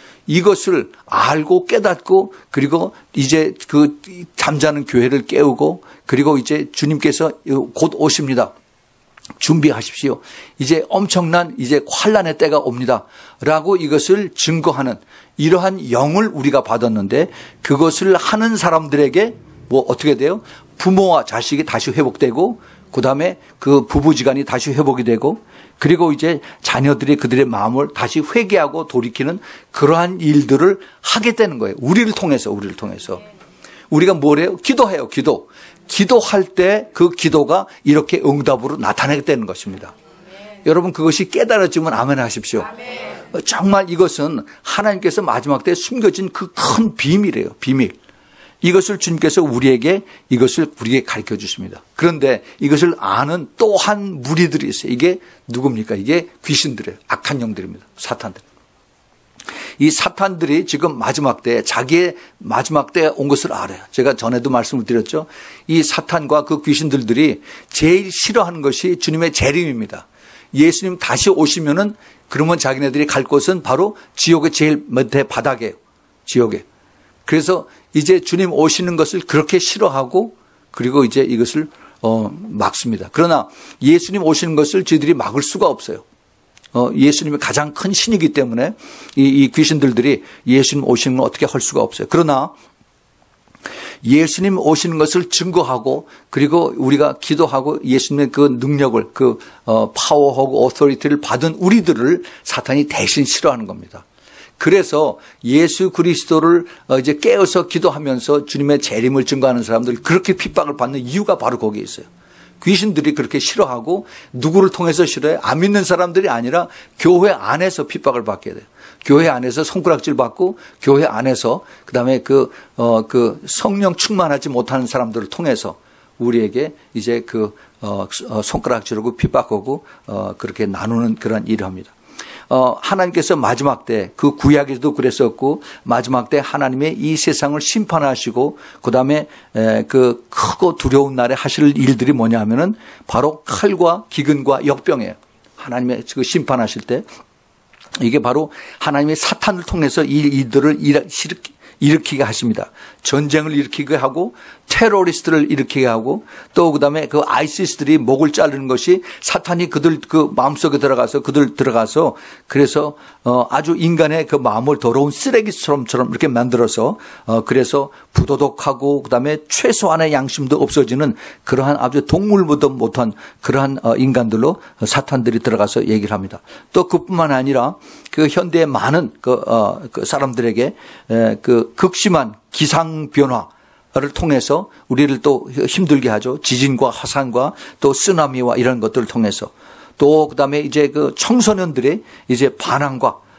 이것을 알고 깨닫고 그리고 이제 그 잠자는 교회를 깨우고 그리고 이제 주님께서 곧 오십니다. 준비하십시오. 이제 엄청난 이제 환란의 때가 옵니다. 라고 이것을 증거하는 이러한 영을 우리가 받았는데 그것을 하는 사람들에게 뭐 어떻게 돼요? 부모와 자식이 다시 회복되고 그다음에 그 부부지간이 다시 회복이 되고 그리고 이제 자녀들이 그들의 마음을 다시 회개하고 돌이키는 그러한 일들을 하게 되는 거예요. 우리를 통해서 우리를 통해서. 우리가 뭘 해요? 기도해요. 기도. 기도할 때 그 기도가 이렇게 응답으로 나타나게 되는 것입니다. 아멘. 여러분 그것이 깨달아지면 아멘 하십시오. 아멘. 정말 이것은 하나님께서 마지막 때에 숨겨진 그 큰 비밀이에요. 비밀. 이것을 주님께서 우리에게 이것을 우리에게 가르쳐 주십니다. 그런데 이것을 아는 또 한 무리들이 있어요. 이게 누굽니까? 이게 귀신들이에요. 악한 영들입니다. 사탄들. 이 사탄들이 지금 마지막 때 자기의 마지막 때에 온 것을 알아요. 제가 전에도 말씀을 드렸죠. 이 사탄과 그 귀신들들이 제일 싫어하는 것이 주님의 재림입니다. 예수님 다시 오시면은 그러면 자기네들이 갈 곳은 바로 지옥의 제일 밑에 바닥이에요. 지옥에. 그래서 이제 주님 오시는 것을 그렇게 싫어하고 그리고 이제 이것을 어, 막습니다. 그러나 예수님 오시는 것을 저희들이 막을 수가 없어요. 어, 예수님이 가장 큰 신이기 때문에 이, 이 귀신들들이 예수님 오시는 걸 어떻게 할 수가 없어요. 그러나 예수님 오시는 것을 증거하고 그리고 우리가 기도하고 예수님의 그 능력을 그 어, 파워하고 오토리티를 받은 우리들을 사탄이 대신 싫어하는 겁니다. 그래서 예수 그리스도를 이제 깨어서 기도하면서 주님의 재림을 증거하는 사람들이 그렇게 핍박을 받는 이유가 바로 거기에 있어요. 귀신들이 그렇게 싫어하고 누구를 통해서 싫어해요? 안 믿는 사람들이 아니라 교회 안에서 핍박을 받게 돼요. 교회 안에서 손가락질 받고 교회 안에서 그다음에 그, 어, 그 성령 충만하지 못하는 사람들을 통해서 우리에게 이제 그, 어, 손가락질하고 핍박하고 어, 그렇게 나누는 그런 일을 합니다. 어, 하나님께서 마지막 때 그 구약에도 그랬었고 마지막 때 하나님의 이 세상을 심판하시고 그다음에 그 크고 두려운 날에 하실 일들이 뭐냐 하면은 바로 칼과 기근과 역병이에요. 하나님의 그 심판하실 때 이게 바로 하나님의 사탄을 통해서 이 일들을 일으키게 하십니다. 전쟁을 일으키게 하고 테러리스트를 일으키게 하고 또 그다음에 그 아이시스들이 목을 자르는 것이 사탄이 그들 그 마음속에 들어가서 그들 들어가서 그래서 어 아주 인간의 그 마음을 더러운 쓰레기처럼 이렇게 만들어서 어 그래서 부도덕하고 그다음에 최소한의 양심도 없어지는 그러한 아주 동물보다 못한 그러한 어 인간들로 사탄들이 들어가서 얘기를 합니다. 또 그뿐만 아니라 그 현대의 많은 그, 어, 그 사람들에게 에, 그 극심한 기상 변화를 통해서 우리를 또 힘들게 하죠. 지진과 화산과 또 쓰나미와 이런 것들을 통해서 또 그다음에 이제 그 청소년들의 이제 반항과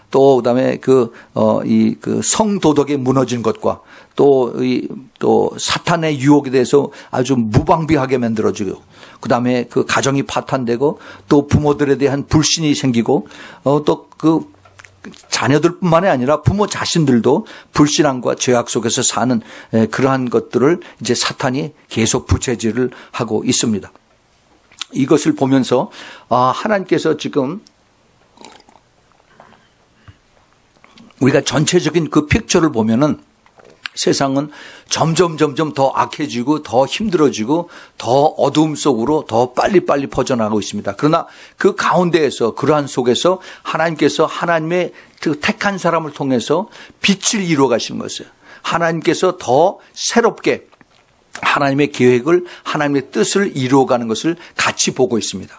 또 그다음에 그 어 이 그 성도덕이 무너진 것과 또 이 또 사탄의 유혹에 대해서 아주 무방비하게 만들어지고 그다음에 그 가정이 파탄되고 또 부모들에 대한 불신이 생기고 어 또 그 자녀들뿐만이 아니라 부모 자신들도 불신앙과 죄악 속에서 사는 그러한 것들을 이제 사탄이 계속 부채질을 하고 있습니다. 이것을 보면서 아, 하나님께서 지금 우리가 전체적인 그 픽처를 보면은 세상은 점점 점점 더 악해지고 더 힘들어지고 더 어두움 속으로 더 빨리빨리 퍼져나가고 있습니다. 그러나 그 가운데에서 그러한 속에서 하나님께서 하나님의 그 택한 사람을 통해서 빛을 이루어 가시는 것이에요. 하나님께서 더 새롭게 하나님의 계획을 하나님의 뜻을 이루어가는 것을 같이 보고 있습니다.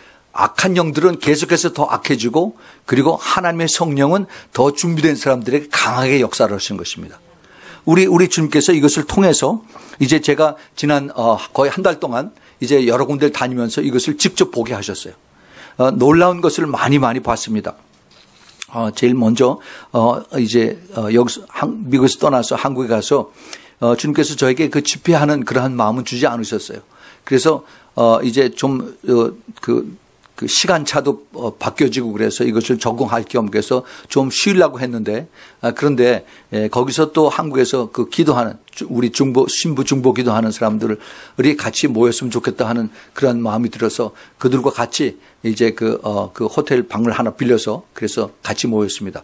악한 영들은 계속해서 더 악해지고 그리고 하나님의 성령은 더 준비된 사람들에게 강하게 역사를 하시는 것입니다. 우리 우리 주님께서 이것을 통해서 이제 제가 지난 어, 거의 한 달 동안 이제 여러 군데를 다니면서 이것을 직접 보게 하셨어요. 어, 놀라운 것을 많이 많이 봤습니다. 어, 제일 먼저 어, 이제 어, 여기서 한, 미국에서 떠나서 한국에 가서 어, 주님께서 저에게 그 집회하는 그러한 마음은 주지 않으셨어요. 그래서 어, 이제 좀 어, 그 그 시간차도 어, 바뀌어지고 그래서 이것을 적응할 겸 그래서 좀 쉬려고 했는데 아, 그런데 예, 거기서 또 한국에서 그 기도하는 우리 중보 신부 중보 기도하는 사람들을 같이 모였으면 좋겠다 하는 그런 마음이 들어서 그들과 같이 이제 그, 어, 그 호텔 방을 하나 빌려서 그래서 같이 모였습니다.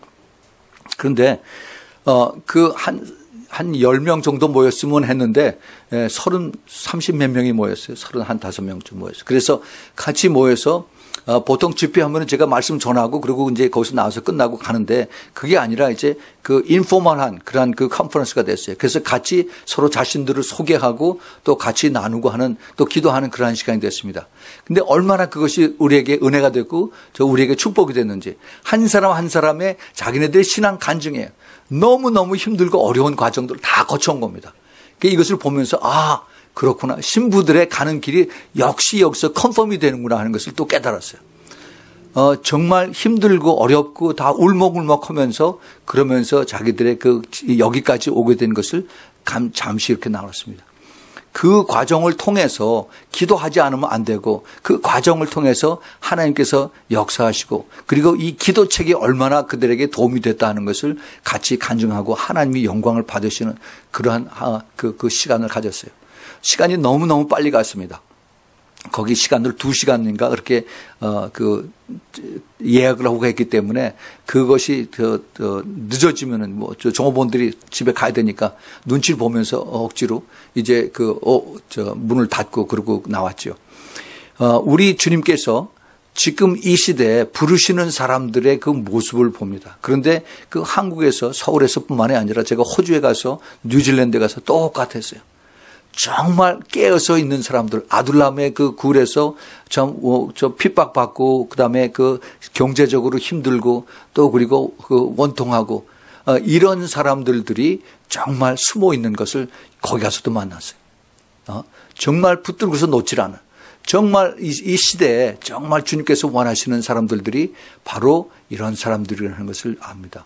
그런데 어, 그 한 한 열 명 정도 모였으면 했는데, 예, 서른, 삼십 몇 명이 모였어요. 서른 한 다섯 명쯤 모였어요. 그래서 같이 모여서, 어, 보통 집회하면 제가 말씀 전하고 그리고 이제 거기서 나와서 끝나고 가는데 그게 아니라 이제 그 인포멀한 그런 그 컨퍼런스가 됐어요. 그래서 같이 서로 자신들을 소개하고 또 같이 나누고 하는 또 기도하는 그러한 시간이 됐습니다. 근데 얼마나 그것이 우리에게 은혜가 됐고 저 우리에게 축복이 됐는지 한 사람 한 사람의 자기네들의 신앙 간증이에요. 너무너무 힘들고 어려운 과정들을 다 거쳐온 겁니다. 이것을 보면서 아 그렇구나. 신부들의 가는 길이 역시 여기서 컨펌이 되는구나 하는 것을 또 깨달았어요. 어, 정말 힘들고 어렵고 다 울먹울먹 하면서 그러면서 자기들의 그 여기까지 오게 된 것을 감, 잠시 이렇게 나눴습니다. 그 과정을 통해서 기도하지 않으면 안 되고 그 과정을 통해서 하나님께서 역사하시고 그리고 이 기도책이 얼마나 그들에게 도움이 됐다는 것을 같이 간증하고 하나님이 영광을 받으시는 그러한 그, 그 시간을 가졌어요. 시간이 너무너무 빨리 갔습니다. 거기 시간을 두 시간인가 그렇게 어, 그 예약을 하고 했기 때문에 그것이 더, 더 늦어지면은 뭐 저 종업원들이 집에 가야 되니까 눈치를 보면서 억지로 이제 그 어, 저 문을 닫고 그러고 나왔죠. 어, 우리 주님께서 지금 이 시대에 부르시는 사람들의 그 모습을 봅니다. 그런데 그 한국에서 서울에서뿐만이 아니라 제가 호주에 가서 뉴질랜드에 가서 똑같았어요. 정말 깨어서 있는 사람들, 아둘람의 그 굴에서 좀, 저 핍박받고, 그 다음에 그 경제적으로 힘들고, 또 그리고 그 원통하고, 어, 이런 사람들들이 정말 숨어 있는 것을 거기 가서도 만났어요. 어? 정말 붙들고서 놓질 않아. 정말 이, 이 시대에 정말 주님께서 원하시는 사람들들이 바로 이런 사람들이라는 것을 압니다.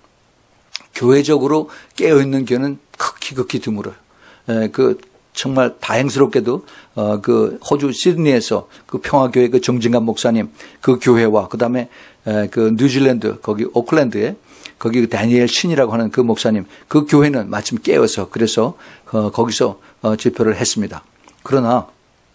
교회적으로 깨어있는 교회는 극히 극히 드물어요. 에, 그, 정말 다행스럽게도 어 그 호주 시드니에서 그 평화교회 그 정진감 목사님 그 교회와 그다음에 그 뉴질랜드 거기 오클랜드에 거기 다니엘 신이라고 하는 그 목사님 그 교회는 마침 깨어서 그래서 어 거기서 어 집회를 했습니다. 그러나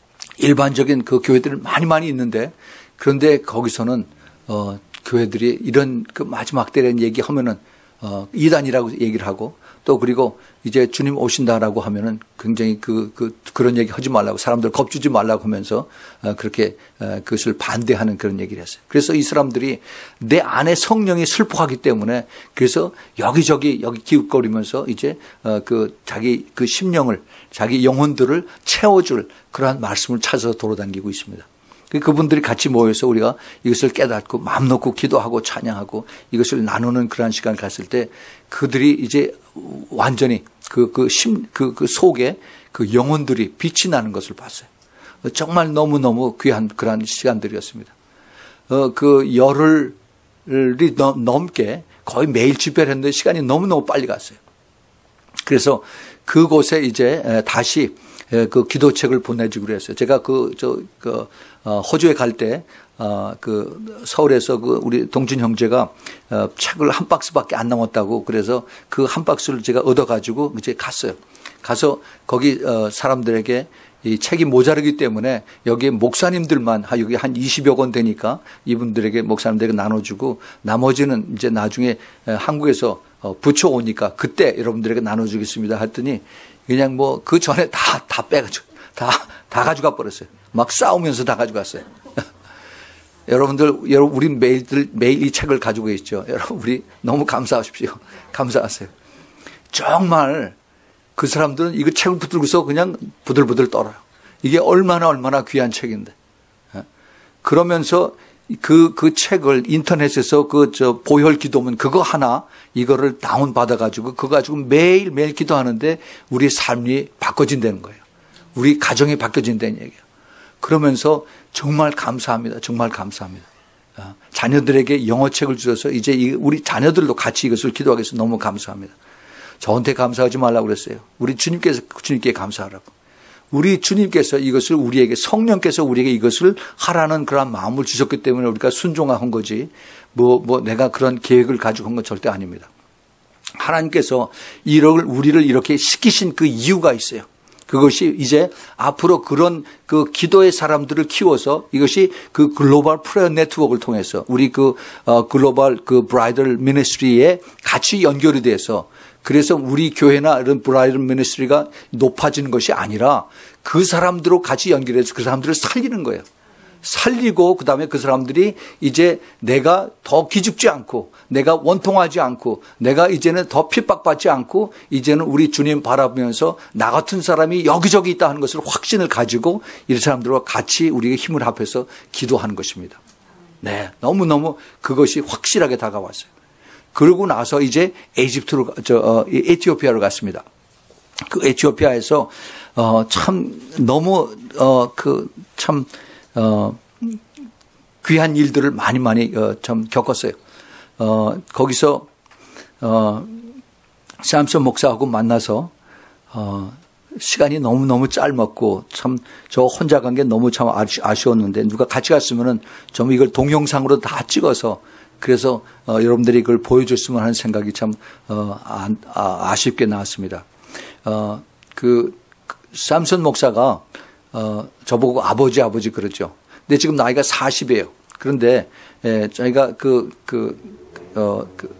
일반적인 그 교회들은 많이 많이 있는데 그런데 거기서는 어 교회들이 이런 그 마지막 때라는 얘기하면은 어 이단이라고 얘기를 하고 또 그리고 이제 주님 오신다라고 하면은 굉장히 그, 그, 그런 얘기 하지 말라고 사람들 겁주지 말라고 하면서 그렇게 그것을 반대하는 그런 얘기를 했어요. 그래서 이 사람들이 내 안에 성령이 슬퍼하기 때문에 그래서 여기저기 여기 기웃거리면서 이제 그 자기 그 심령을 자기 영혼들을 채워줄 그러한 말씀을 찾아서 돌아다니고 있습니다. 그분들이 같이 모여서 우리가 이것을 깨닫고 마음 놓고 기도하고 찬양하고 이것을 나누는 그러한 시간을 갔을 때 그들이 이제 완전히 그, 그 심, 그, 그 속에 그 영혼들이 빛이 나는 것을 봤어요. 정말 너무너무 귀한 그러한 시간들이었습니다. 어, 그 열흘이 넘게 거의 매일 집회를 했는데 시간이 너무너무 빨리 갔어요. 그래서 그곳에 이제 다시 그 기도책을 보내주기로 했어요. 제가 그, 저, 그, 어, 호주에 갈 때, 어, 그, 서울에서 그 우리 동준 형제가 어, 책을 한 박스밖에 안 남았다고 그래서 그 한 박스를 제가 얻어가지고 이제 갔어요. 가서 거기 어, 사람들에게 이 책이 모자르기 때문에 여기에 목사님들만 여기 한 이십여 권 되니까 이분들에게 목사님들에게 나눠주고 나머지는 이제 나중에 한국에서 부처 오니까 그때 여러분들에게 나눠주겠습니다 했더니 그냥 뭐 그 전에 다, 다 빼가지고 다, 다 가져가 버렸어요. 막 싸우면서 다 가져갔어요. 여러분들, 여러분, 우리 매일, 매일 이 책을 가지고 있죠. 여러분, 우리 너무 감사하십시오. 감사하세요. 정말 그 사람들은 이거 책을 붙들고서 그냥 부들부들 떨어요. 이게 얼마나 얼마나 귀한 책인데. 그러면서 그, 그 책을 인터넷에서 그, 저, 보혈 기도문 그거 하나 이거를 다운받아가지고 그거 가지고 매일 매일 기도하는데 우리 삶이 바꿔진다는 거예요. 우리 가정이 바뀌어진다는 얘기예요. 그러면서 정말 감사합니다. 정말 감사합니다. 자녀들에게 영어책을 주셔서 이제 우리 자녀들도 같이 이것을 기도하기 위해서 너무 감사합니다. 저한테 감사하지 말라고 그랬어요. 우리 주님께서, 주님께 감사하라고. 우리 주님께서 이것을 우리에게, 성령께서 우리에게 이것을 하라는 그런 마음을 주셨기 때문에 우리가 순종한 거지, 뭐, 뭐, 내가 그런 계획을 가지고 한 건 절대 아닙니다. 하나님께서 이를, 우리를 이렇게 시키신 그 이유가 있어요. 그것이 이제 앞으로 그런 그 기도의 사람들을 키워서 이것이 그 글로벌 프레어 네트워크를 통해서 우리 그, 어, 글로벌 그 브라이덜 미니스트리에 같이 연결이 돼서 그래서 우리 교회나 이런 브라이덜 미니스트리가 높아지는 것이 아니라 그 사람들로 같이 연결해서 그 사람들을 살리는 거예요. 살리고 그다음에 그 사람들이 이제 내가 더 기죽지 않고 내가 원통하지 않고 내가 이제는 더 핍박받지 않고 이제는 우리 주님 바라보면서 나 같은 사람이 여기저기 있다 하는 것을 확신을 가지고 이 사람들과 같이 우리가 힘을 합해서 기도하는 것입니다. 네, 너무너무 그것이 확실하게 다가왔어요. 그러고 나서 이제 에집트로, 저, 어, 에티오피아로 갔습니다. 그 에티오피아에서, 어, 참, 너무, 어, 그, 참, 어, 귀한 일들을 많이 많이, 어, 참 겪었어요. 어, 거기서, 어, 샘슨 목사하고 만나서, 어, 시간이 너무너무 짧았고, 참, 저 혼자 간 게 너무 참 아쉬웠는데, 누가 같이 갔으면은 좀 이걸 동영상으로 다 찍어서, 그래서 어, 여러분들이 그걸 보여줬으면 하는 생각이 참 어, 아, 아, 아쉽게 나왔습니다. 어, 그 샘슨 목사가 어, 저보고 아버지 아버지 그러죠. 근데 지금 나이가 사십이에요. 그런데 예, 저희가 그, 그, 어, 그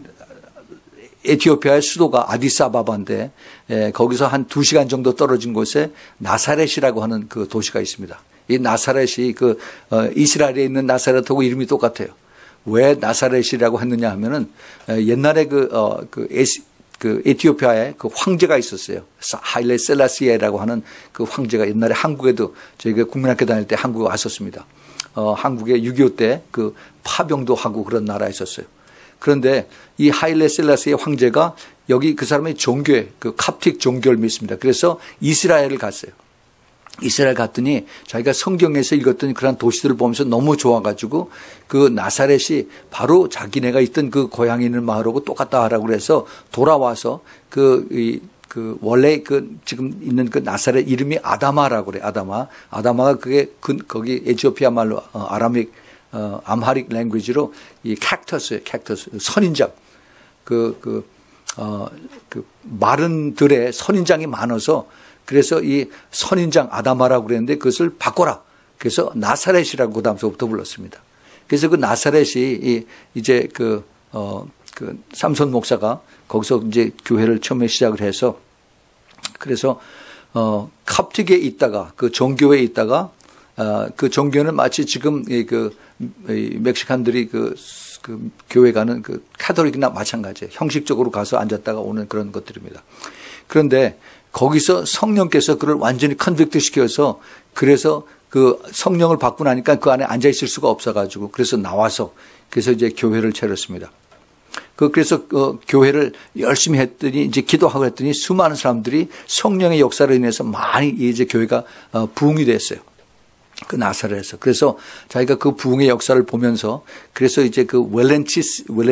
에티오피아의 수도가 아디스아바바인데 예, 거기서 한 두 시간 정도 떨어진 곳에 나사렛이라고 하는 그 도시가 있습니다. 이 나사렛이 그 어, 이스라엘에 있는 나사렛하고 이름이 똑같아요. 왜 나사렛이라고 했느냐 하면은 옛날에 그, 어, 그, 에시, 그 에티오피아에 그 황제가 있었어요. 하일레 셀라시에라고 하는 그 황제가 옛날에 한국에도 저희가 국민학교 다닐 때 한국에 왔었습니다. 어, 한국에 육이오 때 그 파병도 하고 그런 나라에 있었어요. 그런데 이 하일레 셀라시에 황제가 여기 그 사람의 종교에 그 캅틱 종교를 믿습니다. 그래서 이스라엘을 갔어요. 이스라엘 갔더니 자기가 성경에서 읽었던 그런 도시들을 보면서 너무 좋아가지고 그 나사렛이 바로 자기네가 있던 그 고향에 있는 마을하고 똑같다라고 그래서 돌아와서 그, 이, 그 원래 그 지금 있는 그 나사렛 이름이 아다마라고 그래. 아다마. 아다마가 그게 그, 거기 에티오피아 말로 어, 아람익, 어, 암하릭 랭귀지로 이 캡터스예요. 캡터스. 선인장. 그, 그, 어, 그 마른 들에 선인장이 많아서 그래서 이 선인장 아다마라고 그랬는데 그것을 바꿔라. 그래서 나사렛이라고 그 다음서부터 불렀습니다. 그래서 그 나사렛이 이제 그, 어, 그 삼손 목사가 거기서 이제 교회를 처음에 시작을 해서 그래서 어, 캅틱에 있다가 그 정교회에 있다가 어, 그 정교회는 마치 지금 이 그 이 멕시칸들이 그, 그 교회 가는 그 카톨릭이나 마찬가지예요. 형식적으로 가서 앉았다가 오는 그런 것들입니다. 그런데 거기서 성령께서 그를 완전히 컨빅트 시켜서 그래서 그 성령을 받고 나니까 그 안에 앉아 있을 수가 없어가지고 그래서 나와서 그래서 이제 교회를 차렸습니다. 그 그래서 그 교회를 열심히 했더니 이제 기도하고 했더니 수많은 사람들이 성령의 역사로 인해서 많이 이제 교회가 부흥이 됐어요. 그 나사렛에서. 그래서 자기가 그 부흥의 역사를 보면서 그래서 이제 그 웰렌치,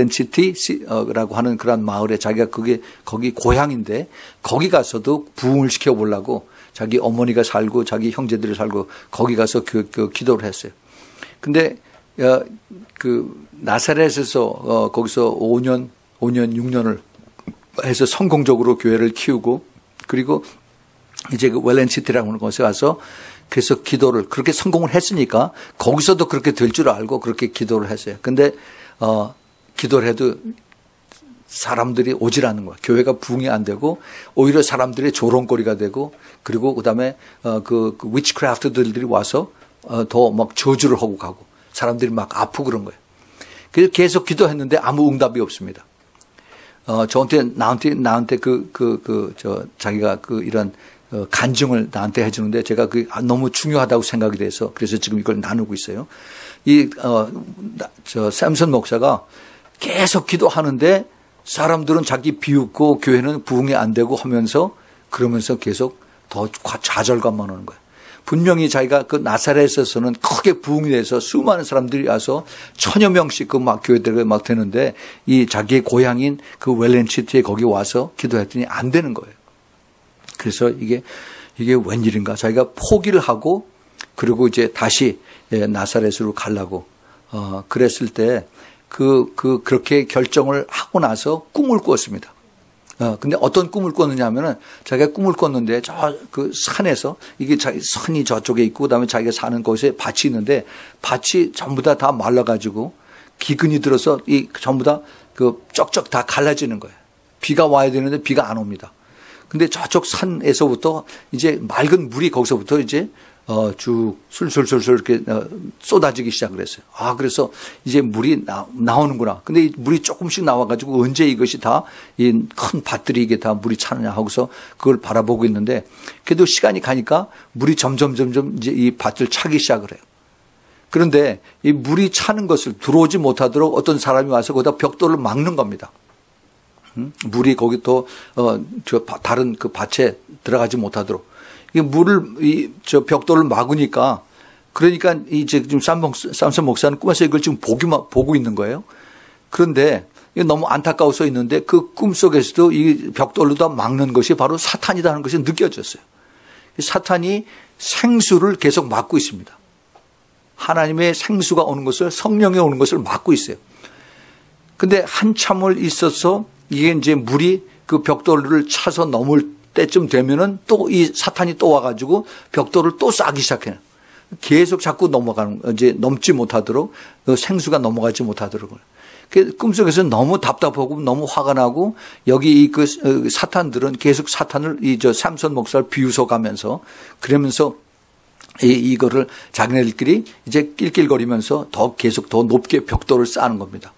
웰렌치티라고 하는 그런 마을에 자기가 그게 거기 고향인데 거기 가서도 부흥을 시켜보려고 자기 어머니가 살고 자기 형제들이 살고 거기 가서 그, 그 기도를 했어요. 근데 어, 그 나사렛에서 어, 거기서 오 년, 오 년, 육 년을 해서 성공적으로 교회를 키우고 그리고 이제 그 웰렌치티라고 하는 곳에 가서 그래서 기도를 그렇게 성공을 했으니까 거기서도 그렇게 될 줄 알고 그렇게 기도를 했어요. 근데 어, 기도를 해도 사람들이 오질 않는 거야. 교회가 부흥이 안 되고 오히려 사람들이 조롱거리가 되고 그리고 그다음에 어, 그, 그 위치크래프트들이 와서 어, 더 막 저주를 하고 가고 사람들이 막 아프고 그런 거예요. 그래서 계속 기도했는데 아무 응답이 없습니다. 어, 저한테 나한테 나한테 그 그 그 저 자기가 그 이런 어, 간증을 나한테 해주는데 제가 그 너무 중요하다고 생각이 돼서 그래서 지금 이걸 나누고 있어요. 이 어, 저 샘슨 목사가 계속 기도하는데 사람들은 자기 비웃고 교회는 부흥이 안 되고 하면서 그러면서 계속 더 좌절감만 오는 거예요. 분명히 자기가 그 나사렛에서는 크게 부흥이 돼서 수많은 사람들이 와서 천여 명씩 그 막 교회들이 막 되는데 이 자기의 고향인 그 웰렌치티에 거기 와서 기도했더니 안 되는 거예요. 그래서 이게 이게 웬일인가 자기가 포기를 하고 그리고 이제 다시 나사렛으로 가려고 어 그랬을 때 그 그 그렇게 결정을 하고 나서 꿈을 꿨습니다. 어 근데 어떤 꿈을 꿨느냐 하면은 자기가 꿈을 꿨는데 저 그 산에서 이게 자기 산이 저쪽에 있고 그다음에 자기가 사는 곳에 밭이 있는데 밭이 전부 다 다 말라 가지고 기근이 들어서 이 전부 다 그 쩍쩍 다 갈라지는 거예요. 비가 와야 되는데 비가 안 옵니다. 근데 저쪽 산에서부터 이제 맑은 물이 거기서부터 이제 어, 쭉 술술술술 이렇게 어, 쏟아지기 시작을 했어요. 아, 그래서 이제 물이 나, 나오는구나. 근데 이 물이 조금씩 나와가지고 언제 이것이 다 이 큰 밭들이 이게 다 물이 차느냐 하고서 그걸 바라보고 있는데 그래도 시간이 가니까 물이 점점 점점 이제 이 밭을 차기 시작을 해요. 그런데 이 물이 차는 것을 들어오지 못하도록 어떤 사람이 와서 거기다 벽돌을 막는 겁니다. 물이 거기 또, 어, 저, 다른 그 밭에 들어가지 못하도록. 이 물을, 이, 저 벽돌을 막으니까, 그러니까 이제 지금 쌈son 목사는 꿈에서 이걸 지금 보기만, 보고 있는 거예요. 그런데 이게 너무 안타까워서 있는데 그 꿈 속에서도 이 벽돌로 다 막는 것이 바로 사탄이다 하는 것이 느껴졌어요. 사탄이 생수를 계속 막고 있습니다. 하나님의 생수가 오는 것을, 성령이 오는 것을 막고 있어요. 근데 한참을 있어서 이게 이제 물이 그 벽돌을 차서 넘을 때쯤 되면은 또 이 사탄이 또 와가지고 벽돌을 또 싸기 시작해요. 계속 자꾸 넘어가는, 이제 넘지 못하도록, 생수가 넘어가지 못하도록. 꿈속에서 너무 답답하고 너무 화가 나고 여기 이 그 사탄들은 계속 사탄을 이 저 샘슨 목사를 비웃어 가면서 그러면서 이, 이거를 자기네들끼리 이제 낄낄거리면서 더 계속 더 높게 벽돌을 쌓는 겁니다.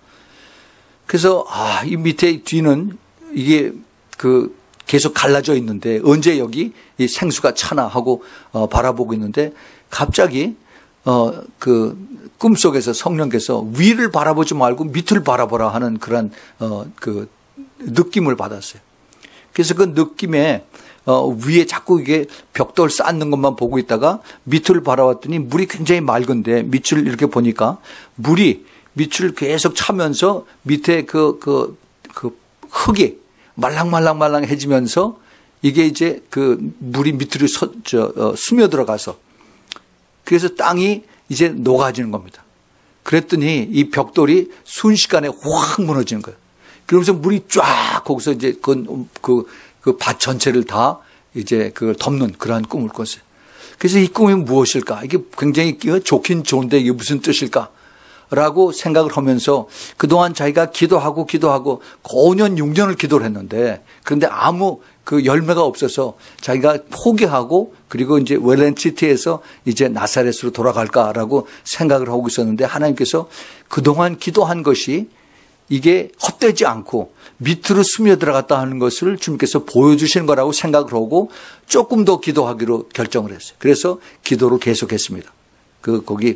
그래서 아, 이 밑에 뒤는 이게 그 계속 갈라져 있는데 언제 여기 이 생수가 차나 하고 어, 바라보고 있는데 갑자기 어, 그 꿈속에서 성령께서 위를 바라보지 말고 밑을 바라보라 하는 그런 어, 그 느낌을 받았어요. 그래서 그 느낌에 어, 위에 자꾸 이게 벽돌 쌓는 것만 보고 있다가 밑을 바라봤더니 물이 굉장히 맑은데 밑을 이렇게 보니까 물이 밑을 계속 차면서 밑에 그, 그, 그 흙이 말랑말랑말랑해지면서 이게 이제 그 물이 밑으로 서, 저, 어, 스며들어가서 그래서 땅이 이제 녹아지는 겁니다. 그랬더니 이 벽돌이 순식간에 확 무너지는 거예요. 그러면서 물이 쫙 거기서 이제 그, 그, 그 밭 전체를 다 이제 그걸 덮는 그러한 꿈을 꿨어요. 그래서 이 꿈이 무엇일까? 이게 굉장히 좋긴 좋은데 이게 무슨 뜻일까? 라고 생각을 하면서 그동안 자기가 기도하고 기도하고 오 년, 육 년을 기도를 했는데 그런데 아무 그 열매가 없어서 자기가 포기하고 그리고 이제 웰렌치티에서 이제 나사렛으로 돌아갈까라고 생각을 하고 있었는데 하나님께서 그동안 기도한 것이 이게 헛되지 않고 밑으로 스며들어갔다 하는 것을 주님께서 보여주시는 거라고 생각을 하고 조금 더 기도하기로 결정을 했어요. 그래서 기도를 계속했습니다. 그 거기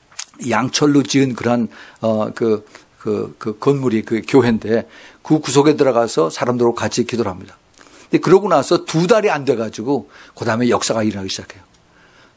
양철로 지은 그런 어 그 그 그 건물이 그 교회인데 그 구석에 들어가서 사람들하고 같이 기도를 합니다. 근데 그러고 나서 두 달이 안 돼 가지고 그다음에 역사가 일어나기 시작해요.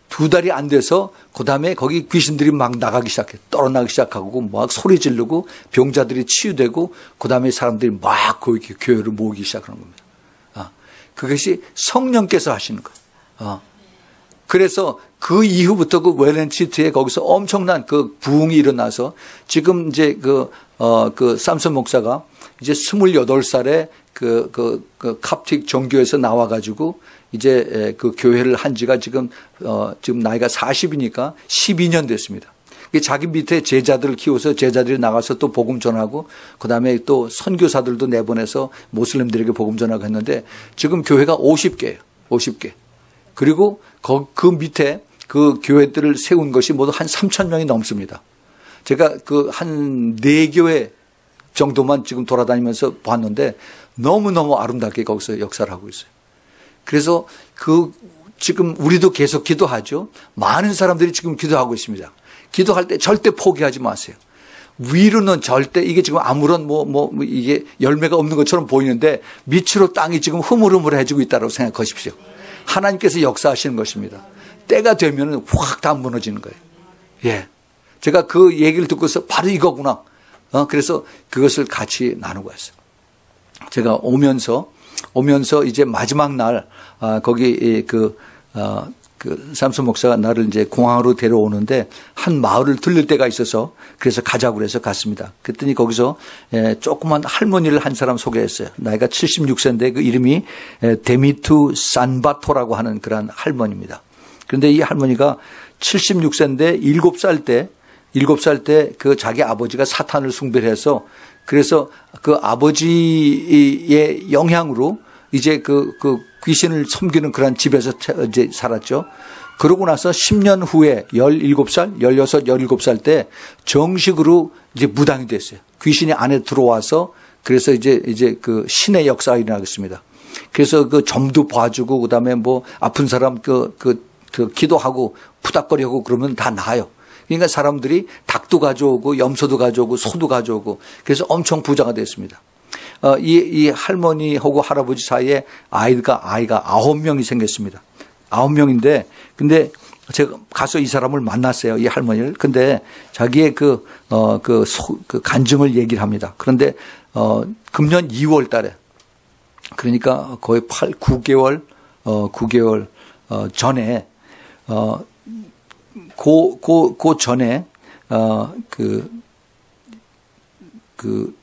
두 달이 안 돼서 그 다음에 거기 귀신들이 막 나가기 시작해. 떨어나기 시작하고 막 소리 지르고 병자들이 치유되고 그 다음에 사람들이 막 거기 교회를 모으기 시작하는 겁니다. 어. 그것이 성령께서 하시는 거예요. 어. 그래서 그 이후부터 그 웰렌시트에 거기서 엄청난 그 부흥이 일어나서 지금 이제 그, 어, 그 삼손 목사가 이제 스물여덟 살에 그, 그, 그 캅틱 종교에서 나와가지고 이제 그 교회를 한 지가 지금, 어, 지금 나이가 사십이니까 십이 년 됐습니다. 자기 밑에 제자들을 키워서 제자들이 나가서 또 복음 전하고 그 다음에 또 선교사들도 내보내서 모슬림들에게 복음 전하고 했는데 지금 교회가 오십 개예요. 오십 개. 그리고 그 밑에 그 교회들을 세운 것이 모두 한 삼천 명이 넘습니다. 제가 그 한 네 교회 정도만 지금 돌아다니면서 봤는데 너무너무 아름답게 거기서 역사를 하고 있어요. 그래서 그 지금 우리도 계속 기도하죠. 많은 사람들이 지금 기도하고 있습니다. 기도할 때 절대 포기하지 마세요. 위로는 절대 이게 지금 아무런 뭐, 뭐, 뭐 이게 열매가 없는 것처럼 보이는데 밑으로 땅이 지금 흐물흐물해지고 있다고 생각하십시오. 하나님께서 역사하시는 것입니다. 때가 되면 확 다 무너지는 거예요. 예. 제가 그 얘기를 듣고서 바로 이거구나. 어, 그래서 그것을 같이 나누고 했어요. 제가 오면서, 오면서 이제 마지막 날, 아, 거기 그, 어, 그 삼손 목사가 나를 이제 공항으로 데려오는데 한 마을을 들릴 때가 있어서 그래서 가자고 해서 갔습니다. 그랬더니 거기서 에, 조그만 할머니를 한 사람 소개했어요. 나이가 칠십육 세인데 그 이름이 에, 데미투 산바토라고 하는 그런 할머니입니다. 그런데 이 할머니가 칠십육 세인데 일곱 살 때 일곱 살 때 그 자기 아버지가 사탄을 숭배해서 그래서 그 아버지의 영향으로 이제 그, 그 귀신을 섬기는 그런 집에서 이제 살았죠. 그러고 나서 십 년 후에 열일곱 살, 열여섯, 열일곱 살 때 정식으로 이제 무당이 됐어요. 귀신이 안에 들어와서 그래서 이제, 이제 그 신의 역사가 일어나겠습니다. 그래서 그 점도 봐주고 그 다음에 뭐 아픈 사람 그, 그, 그 기도하고 푸닥거리고 그러면 다 나아요. 그러니까 사람들이 닭도 가져오고 염소도 가져오고 소도 가져오고 그래서 엄청 부자가 됐습니다. 어, 이, 이 할머니하고 할아버지 사이에 아이가, 아이가 아홉 명이 생겼습니다. 아홉 명인데, 근데 제가 가서 이 사람을 만났어요. 이 할머니를. 근데 자기의 그, 어, 그, 소, 그 간증을 얘기를 합니다. 그런데, 어, 금년 이월 달에, 그러니까 거의 팔, 구 개월, 어, 구 개월, 어, 전에, 어, 고, 고, 고 전에, 어, 그, 그,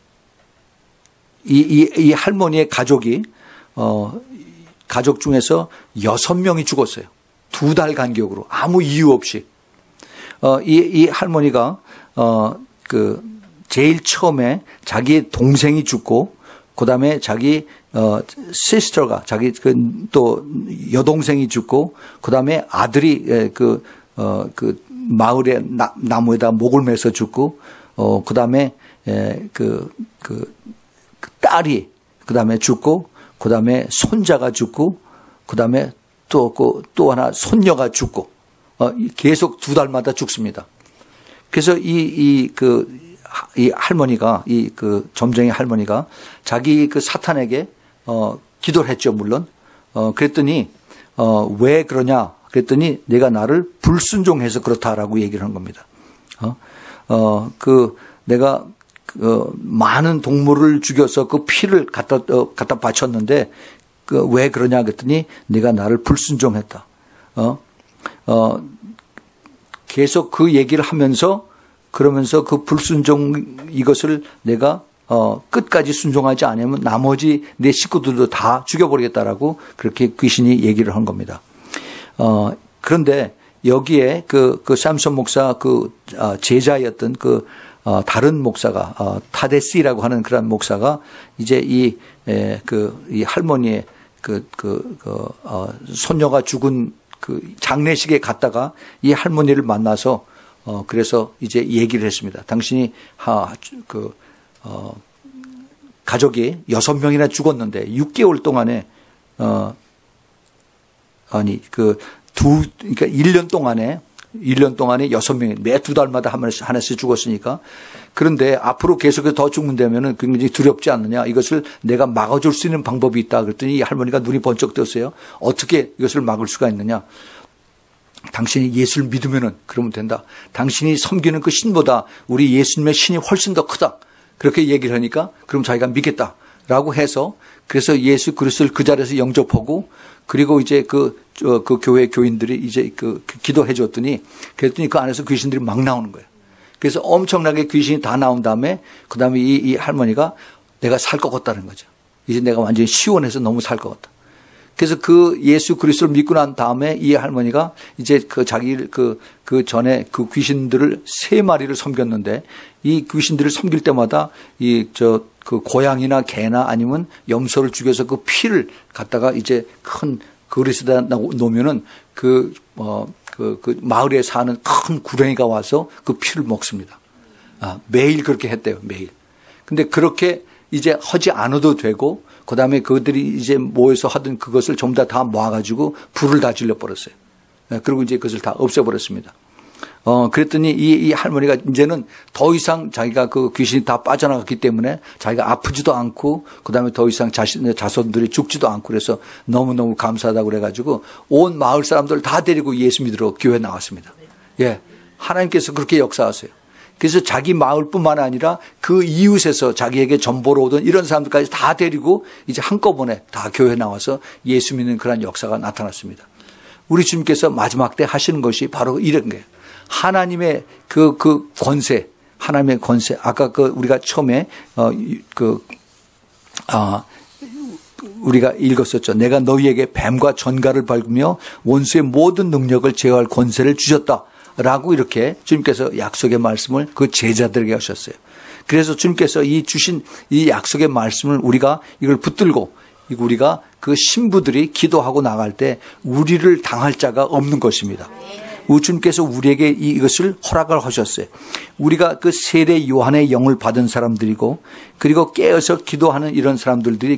이, 이, 이 할머니의 가족이, 어, 가족 중에서 여섯 명이 죽었어요. 두 달 간격으로. 아무 이유 없이. 어, 이, 이 할머니가, 어, 그, 제일 처음에 자기 동생이 죽고, 그 다음에 자기, 어, 시스터가, 자기 그 또 여동생이 죽고, 그 다음에 아들이, 그, 어, 그 마을에 나, 나무에다 목을 매서 죽고, 어, 그 다음에, 그, 그, 딸이 그 다음에 죽고 그 다음에 손자가 죽고 그 다음에 또, 그, 또 하나 손녀가 죽고 어, 계속 두 달마다 죽습니다. 그래서 이, 이, 그, 이 할머니가 이 그 점쟁이 할머니가 자기 그 사탄에게 어, 기도를 했죠, 물론. 어, 그랬더니 어, 왜 그러냐? 그랬더니 내가 나를 불순종해서 그렇다라고 얘기를 한 겁니다. 어, 어, 그 내가 그 많은 동물을 죽여서 그 피를 갖다 어, 갖다 바쳤는데 그 왜 그러냐 그랬더니 네가 나를 불순종했다. 어, 어, 계속 그 얘기를 하면서 그러면서 그 불순종 이것을 내가 어, 끝까지 순종하지 않으면 나머지 내 식구들도 다 죽여버리겠다라고 그렇게 귀신이 얘기를 한 겁니다. 어, 그런데 여기에 그, 그 삼손 목사 그 어, 제자였던 그 어, 다른 목사가, 어, 타데시라고 하는 그런 목사가 이제 이, 에, 그, 이 할머니의 그, 그, 그, 어, 손녀가 죽은 그 장례식에 갔다가 이 할머니를 만나서, 어, 그래서 이제 얘기를 했습니다. 당신이, 하, 그, 어, 가족이 여섯 명이나 죽었는데 육 개월 동안에, 어, 아니, 그, 두, 그러니까 일 년 동안에 일 년 동안에 여섯 명이 매 두 달마다 하나씩, 하나씩 죽었으니까 그런데 앞으로 계속해서 더 죽는다면 굉장히 두렵지 않느냐. 이것을 내가 막아줄 수 있는 방법이 있다. 그랬더니 이 할머니가 눈이 번쩍 떴어요. 어떻게 이것을 막을 수가 있느냐. 당신이 예수를 믿으면은 그러면 된다. 당신이 섬기는 그 신보다 우리 예수님의 신이 훨씬 더 크다. 그렇게 얘기를 하니까 그럼 자기가 믿겠다라고 해서 그래서 예수 그리스도를 그 자리에서 영접하고 그리고 이제 그, 저, 그 교회 교인들이 이제 그, 그 기도해 줬더니 그랬더니 그 안에서 귀신들이 막 나오는 거예요. 그래서 엄청나게 귀신이 다 나온 다음에 그 다음에 이, 이 할머니가 내가 살 것 같다는 거죠. 이제 내가 완전히 시원해서 너무 살 것 같다. 그래서 그 예수 그리스도를 믿고 난 다음에 이 할머니가 이제 그 자기 그, 그 전에 그 귀신들을 세 마리를 섬겼는데 이 귀신들을 섬길 때마다 이 저 그 고양이나 개나 아니면 염소를 죽여서 그 피를 갖다가 이제 큰 그릇에다 놓으면은 그, 어, 그, 그 마을에 사는 큰 구렁이가 와서 그 피를 먹습니다. 아, 매일 그렇게 했대요, 매일. 근데 그렇게 이제 하지 않아도 되고 그 다음에 그들이 이제 모여서 하던 그것을 전부 다 다 모아가지고 불을 다 질러버렸어요. 그리고 이제 그것을 다 없애버렸습니다. 어, 그랬더니 이, 이 할머니가 이제는 더 이상 자기가 그 귀신이 다 빠져나갔기 때문에 자기가 아프지도 않고 그 다음에 더 이상 자신의 자손들이 죽지도 않고 그래서 너무너무 감사하다고 그래가지고 온 마을 사람들 다 데리고 예수 믿으러 교회에 나왔습니다. 예. 하나님께서 그렇게 역사하세요. 그래서 자기 마을뿐만 아니라 그 이웃에서 자기에게 전보로 오던 이런 사람들까지 다 데리고 이제 한꺼번에 다 교회에 나와서 예수 믿는 그런 역사가 나타났습니다. 우리 주님께서 마지막 때 하시는 것이 바로 이런 거예요. 하나님의 그, 그 권세, 하나님의 권세. 아까 그 우리가 처음에, 어, 그, 아, 우리가 읽었었죠. 내가 너희에게 뱀과 전갈을 밟으며 원수의 모든 능력을 제어할 권세를 주셨다. 라고 이렇게 주님께서 약속의 말씀을 그 제자들에게 하셨어요. 그래서 주님께서 이 주신 이 약속의 말씀을 우리가 이걸 붙들고 우리가 그 신부들이 기도하고 나갈 때 우리를 당할 자가 없는 것입니다. 주님께서 우리에게 이것을 허락을 하셨어요. 우리가 그 세례 요한의 영을 받은 사람들이고 그리고 깨어서 기도하는 이런 사람들이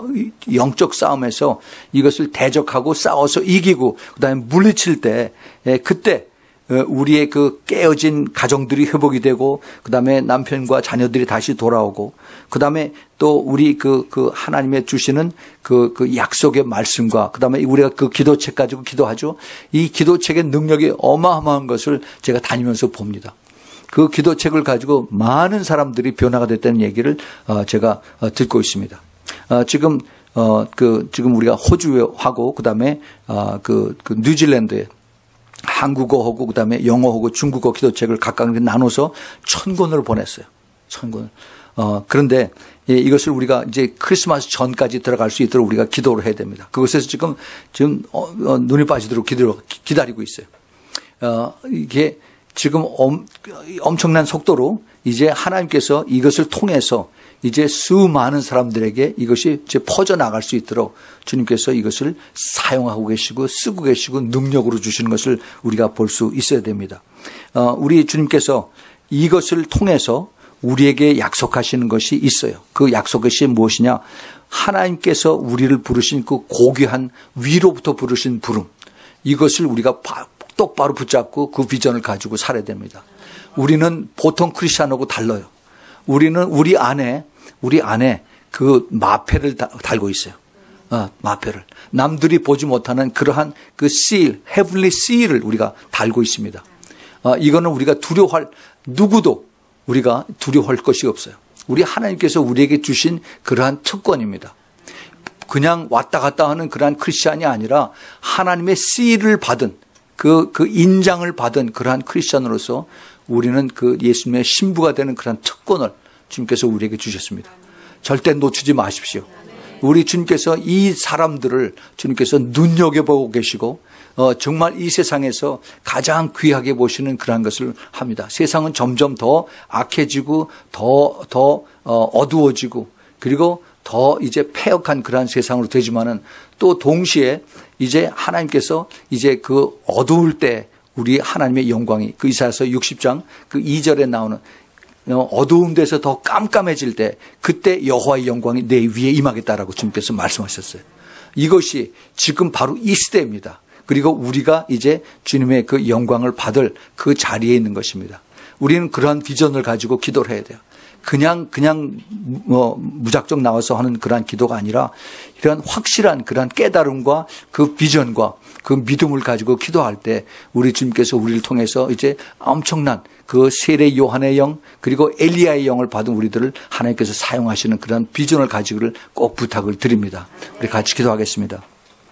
영적 싸움에서 이것을 대적하고 싸워서 이기고 그다음에 물리칠 때 그때 우리의 그 깨어진 가정들이 회복이 되고 그다음에 남편과 자녀들이 다시 돌아오고 그다음에 또 우리 그, 그 하나님의 주시는 그, 그 약속의 말씀과 그다음에 우리가 그 기도책 가지고 기도하죠. 이 기도책의 능력이 어마어마한 것을 제가 다니면서 봅니다. 그 기도책을 가지고 많은 사람들이 변화가 됐다는 얘기를 제가 듣고 있습니다. 지금 어, 그 지금 우리가 호주하고 그다음에 그, 그 뉴질랜드에 한국어하고 그다음에 영어하고 중국어 기도책을 각각 나눠서 천 권을 보냈어요. 천 권. 어, 그런데 이것을 우리가 이제 크리스마스 전까지 들어갈 수 있도록 우리가 기도를 해야 됩니다. 그것에서 지금 지금 어, 어, 눈이 빠지도록 기도, 기다리고 있어요. 어, 이게 지금 엄, 엄청난 속도로 이제 하나님께서 이것을 통해서 이제 수많은 사람들에게 이것이 이제 퍼져나갈 수 있도록 주님께서 이것을 사용하고 계시고 쓰고 계시고 능력으로 주시는 것을 우리가 볼 수 있어야 됩니다. 어, 우리 주님께서 이것을 통해서 우리에게 약속하시는 것이 있어요. 그 약속것이 무엇이냐? 하나님께서 우리를 부르신 그 고귀한 위로부터 부르신 부름. 이것을 우리가 똑바로 붙잡고 그 비전을 가지고 살아야 됩니다. 우리는 보통 크리스찬하고 달라요. 우리는 우리 안에 우리 안에 그 마패를 달고 있어요. 어, 마패를. 남들이 보지 못하는 그러한 그 seal, heavenly seal을 우리가 달고 있습니다. 어, 이거는 우리가 두려워할, 누구도 우리가 두려워할 것이 없어요. 우리 하나님께서 우리에게 주신 그러한 특권입니다. 그냥 왔다 갔다 하는 그러한 크리스찬이 아니라 하나님의 seal을 받은 그, 그 인장을 받은 그러한 크리스찬으로서 우리는 그 예수님의 신부가 되는 그러한 특권을 주님께서 우리에게 주셨습니다. 절대 놓치지 마십시오. 우리 주님께서 이 사람들을 주님께서 눈여겨보고 계시고 어, 정말 이 세상에서 가장 귀하게 보시는 그러한 것을 합니다. 세상은 점점 더 악해지고 더, 더 어, 어두워지고 그리고 더 이제 폐역한 그러한 세상으로 되지만은 또 동시에 이제 하나님께서 이제 그 어두울 때 우리 하나님의 영광이 그 이사야서 육십 장 그 이 절에 나오는 어두운 데서 더 깜깜해질 때 그때 여호와의 영광이 내 위에 임하겠다라고 주님께서 말씀하셨어요. 이것이 지금 바로 이 시대입니다. 그리고 우리가 이제 주님의 그 영광을 받을 그 자리에 있는 것입니다. 우리는 그러한 비전을 가지고 기도를 해야 돼요. 그냥 그냥 뭐 무작정 나와서 하는 그러한 기도가 아니라 이런 확실한 그러한 깨달음과 그 비전과 그 믿음을 가지고 기도할 때 우리 주님께서 우리를 통해서 이제 엄청난 그 세례 요한의 영 그리고 엘리야의 영을 받은 우리들을 하나님께서 사용하시는 그런 비전을 가지기를 꼭 부탁을 드립니다. 우리 같이 기도하겠습니다.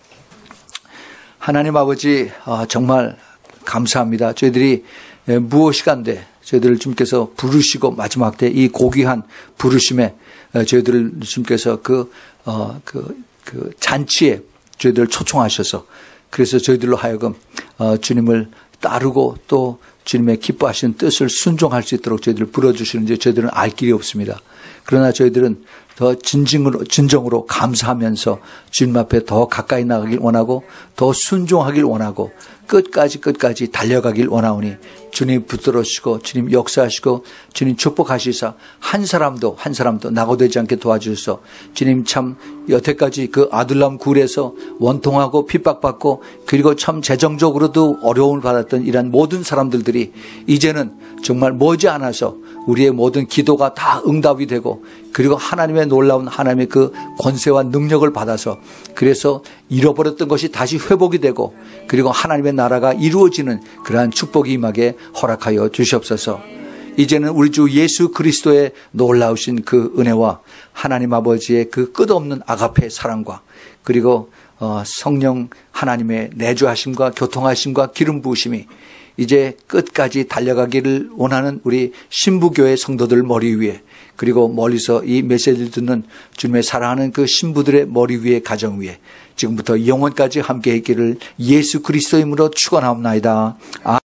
하나님 아버지 정말 감사합니다. 저희들이 무엇이간데 저희들을 주님께서 부르시고 마지막 때 이 고귀한 부르심에 저희들을 주님께서 그, 어, 그, 그 잔치에 저희들을 초청하셔서 그래서 저희들로 하여금 어, 주님을 따르고 또 주님의 기뻐하시는 뜻을 순종할 수 있도록 저희들을 불러주시는지 저희들은 알 길이 없습니다. 그러나 저희들은 더 진정으로, 진정으로 감사하면서 주님 앞에 더 가까이 나가길 원하고 더 순종하길 원하고 끝까지 끝까지 달려가길 원하오니 주님 붙들어주시고 주님 역사하시고 주님 축복하시사 한 사람도 한 사람도 낙오되지 않게 도와주셔서 주님 참 여태까지 그 아둘람 굴에서 원통하고 핍박받고 그리고 참 재정적으로도 어려움을 받았던 이런 모든 사람들이 이제는 정말 머지않아서 우리의 모든 기도가 다 응답이 되고 그리고 하나님의 놀라운 하나님의 그 권세와 능력을 받아서 그래서 잃어버렸던 것이 다시 회복이 되고 그리고 하나님의 나라가 이루어지는 그러한 축복이 임하게 허락하여 주시옵소서. 이제는 우리 주 예수 그리스도의 놀라우신 그 은혜와 하나님 아버지의 그 끝없는 아가페의 사랑과 그리고 성령 하나님의 내주하심과 교통하심과 기름 부으심이 이제 끝까지 달려가기를 원하는 우리 신부교회 성도들 머리 위에 그리고 멀리서 이 메시지를 듣는 주님의 사랑하는 그 신부들의 머리 위에 가정 위에 지금부터 영원까지 함께 있기를 예수 그리스도의 이름으로 축원하옵나이다.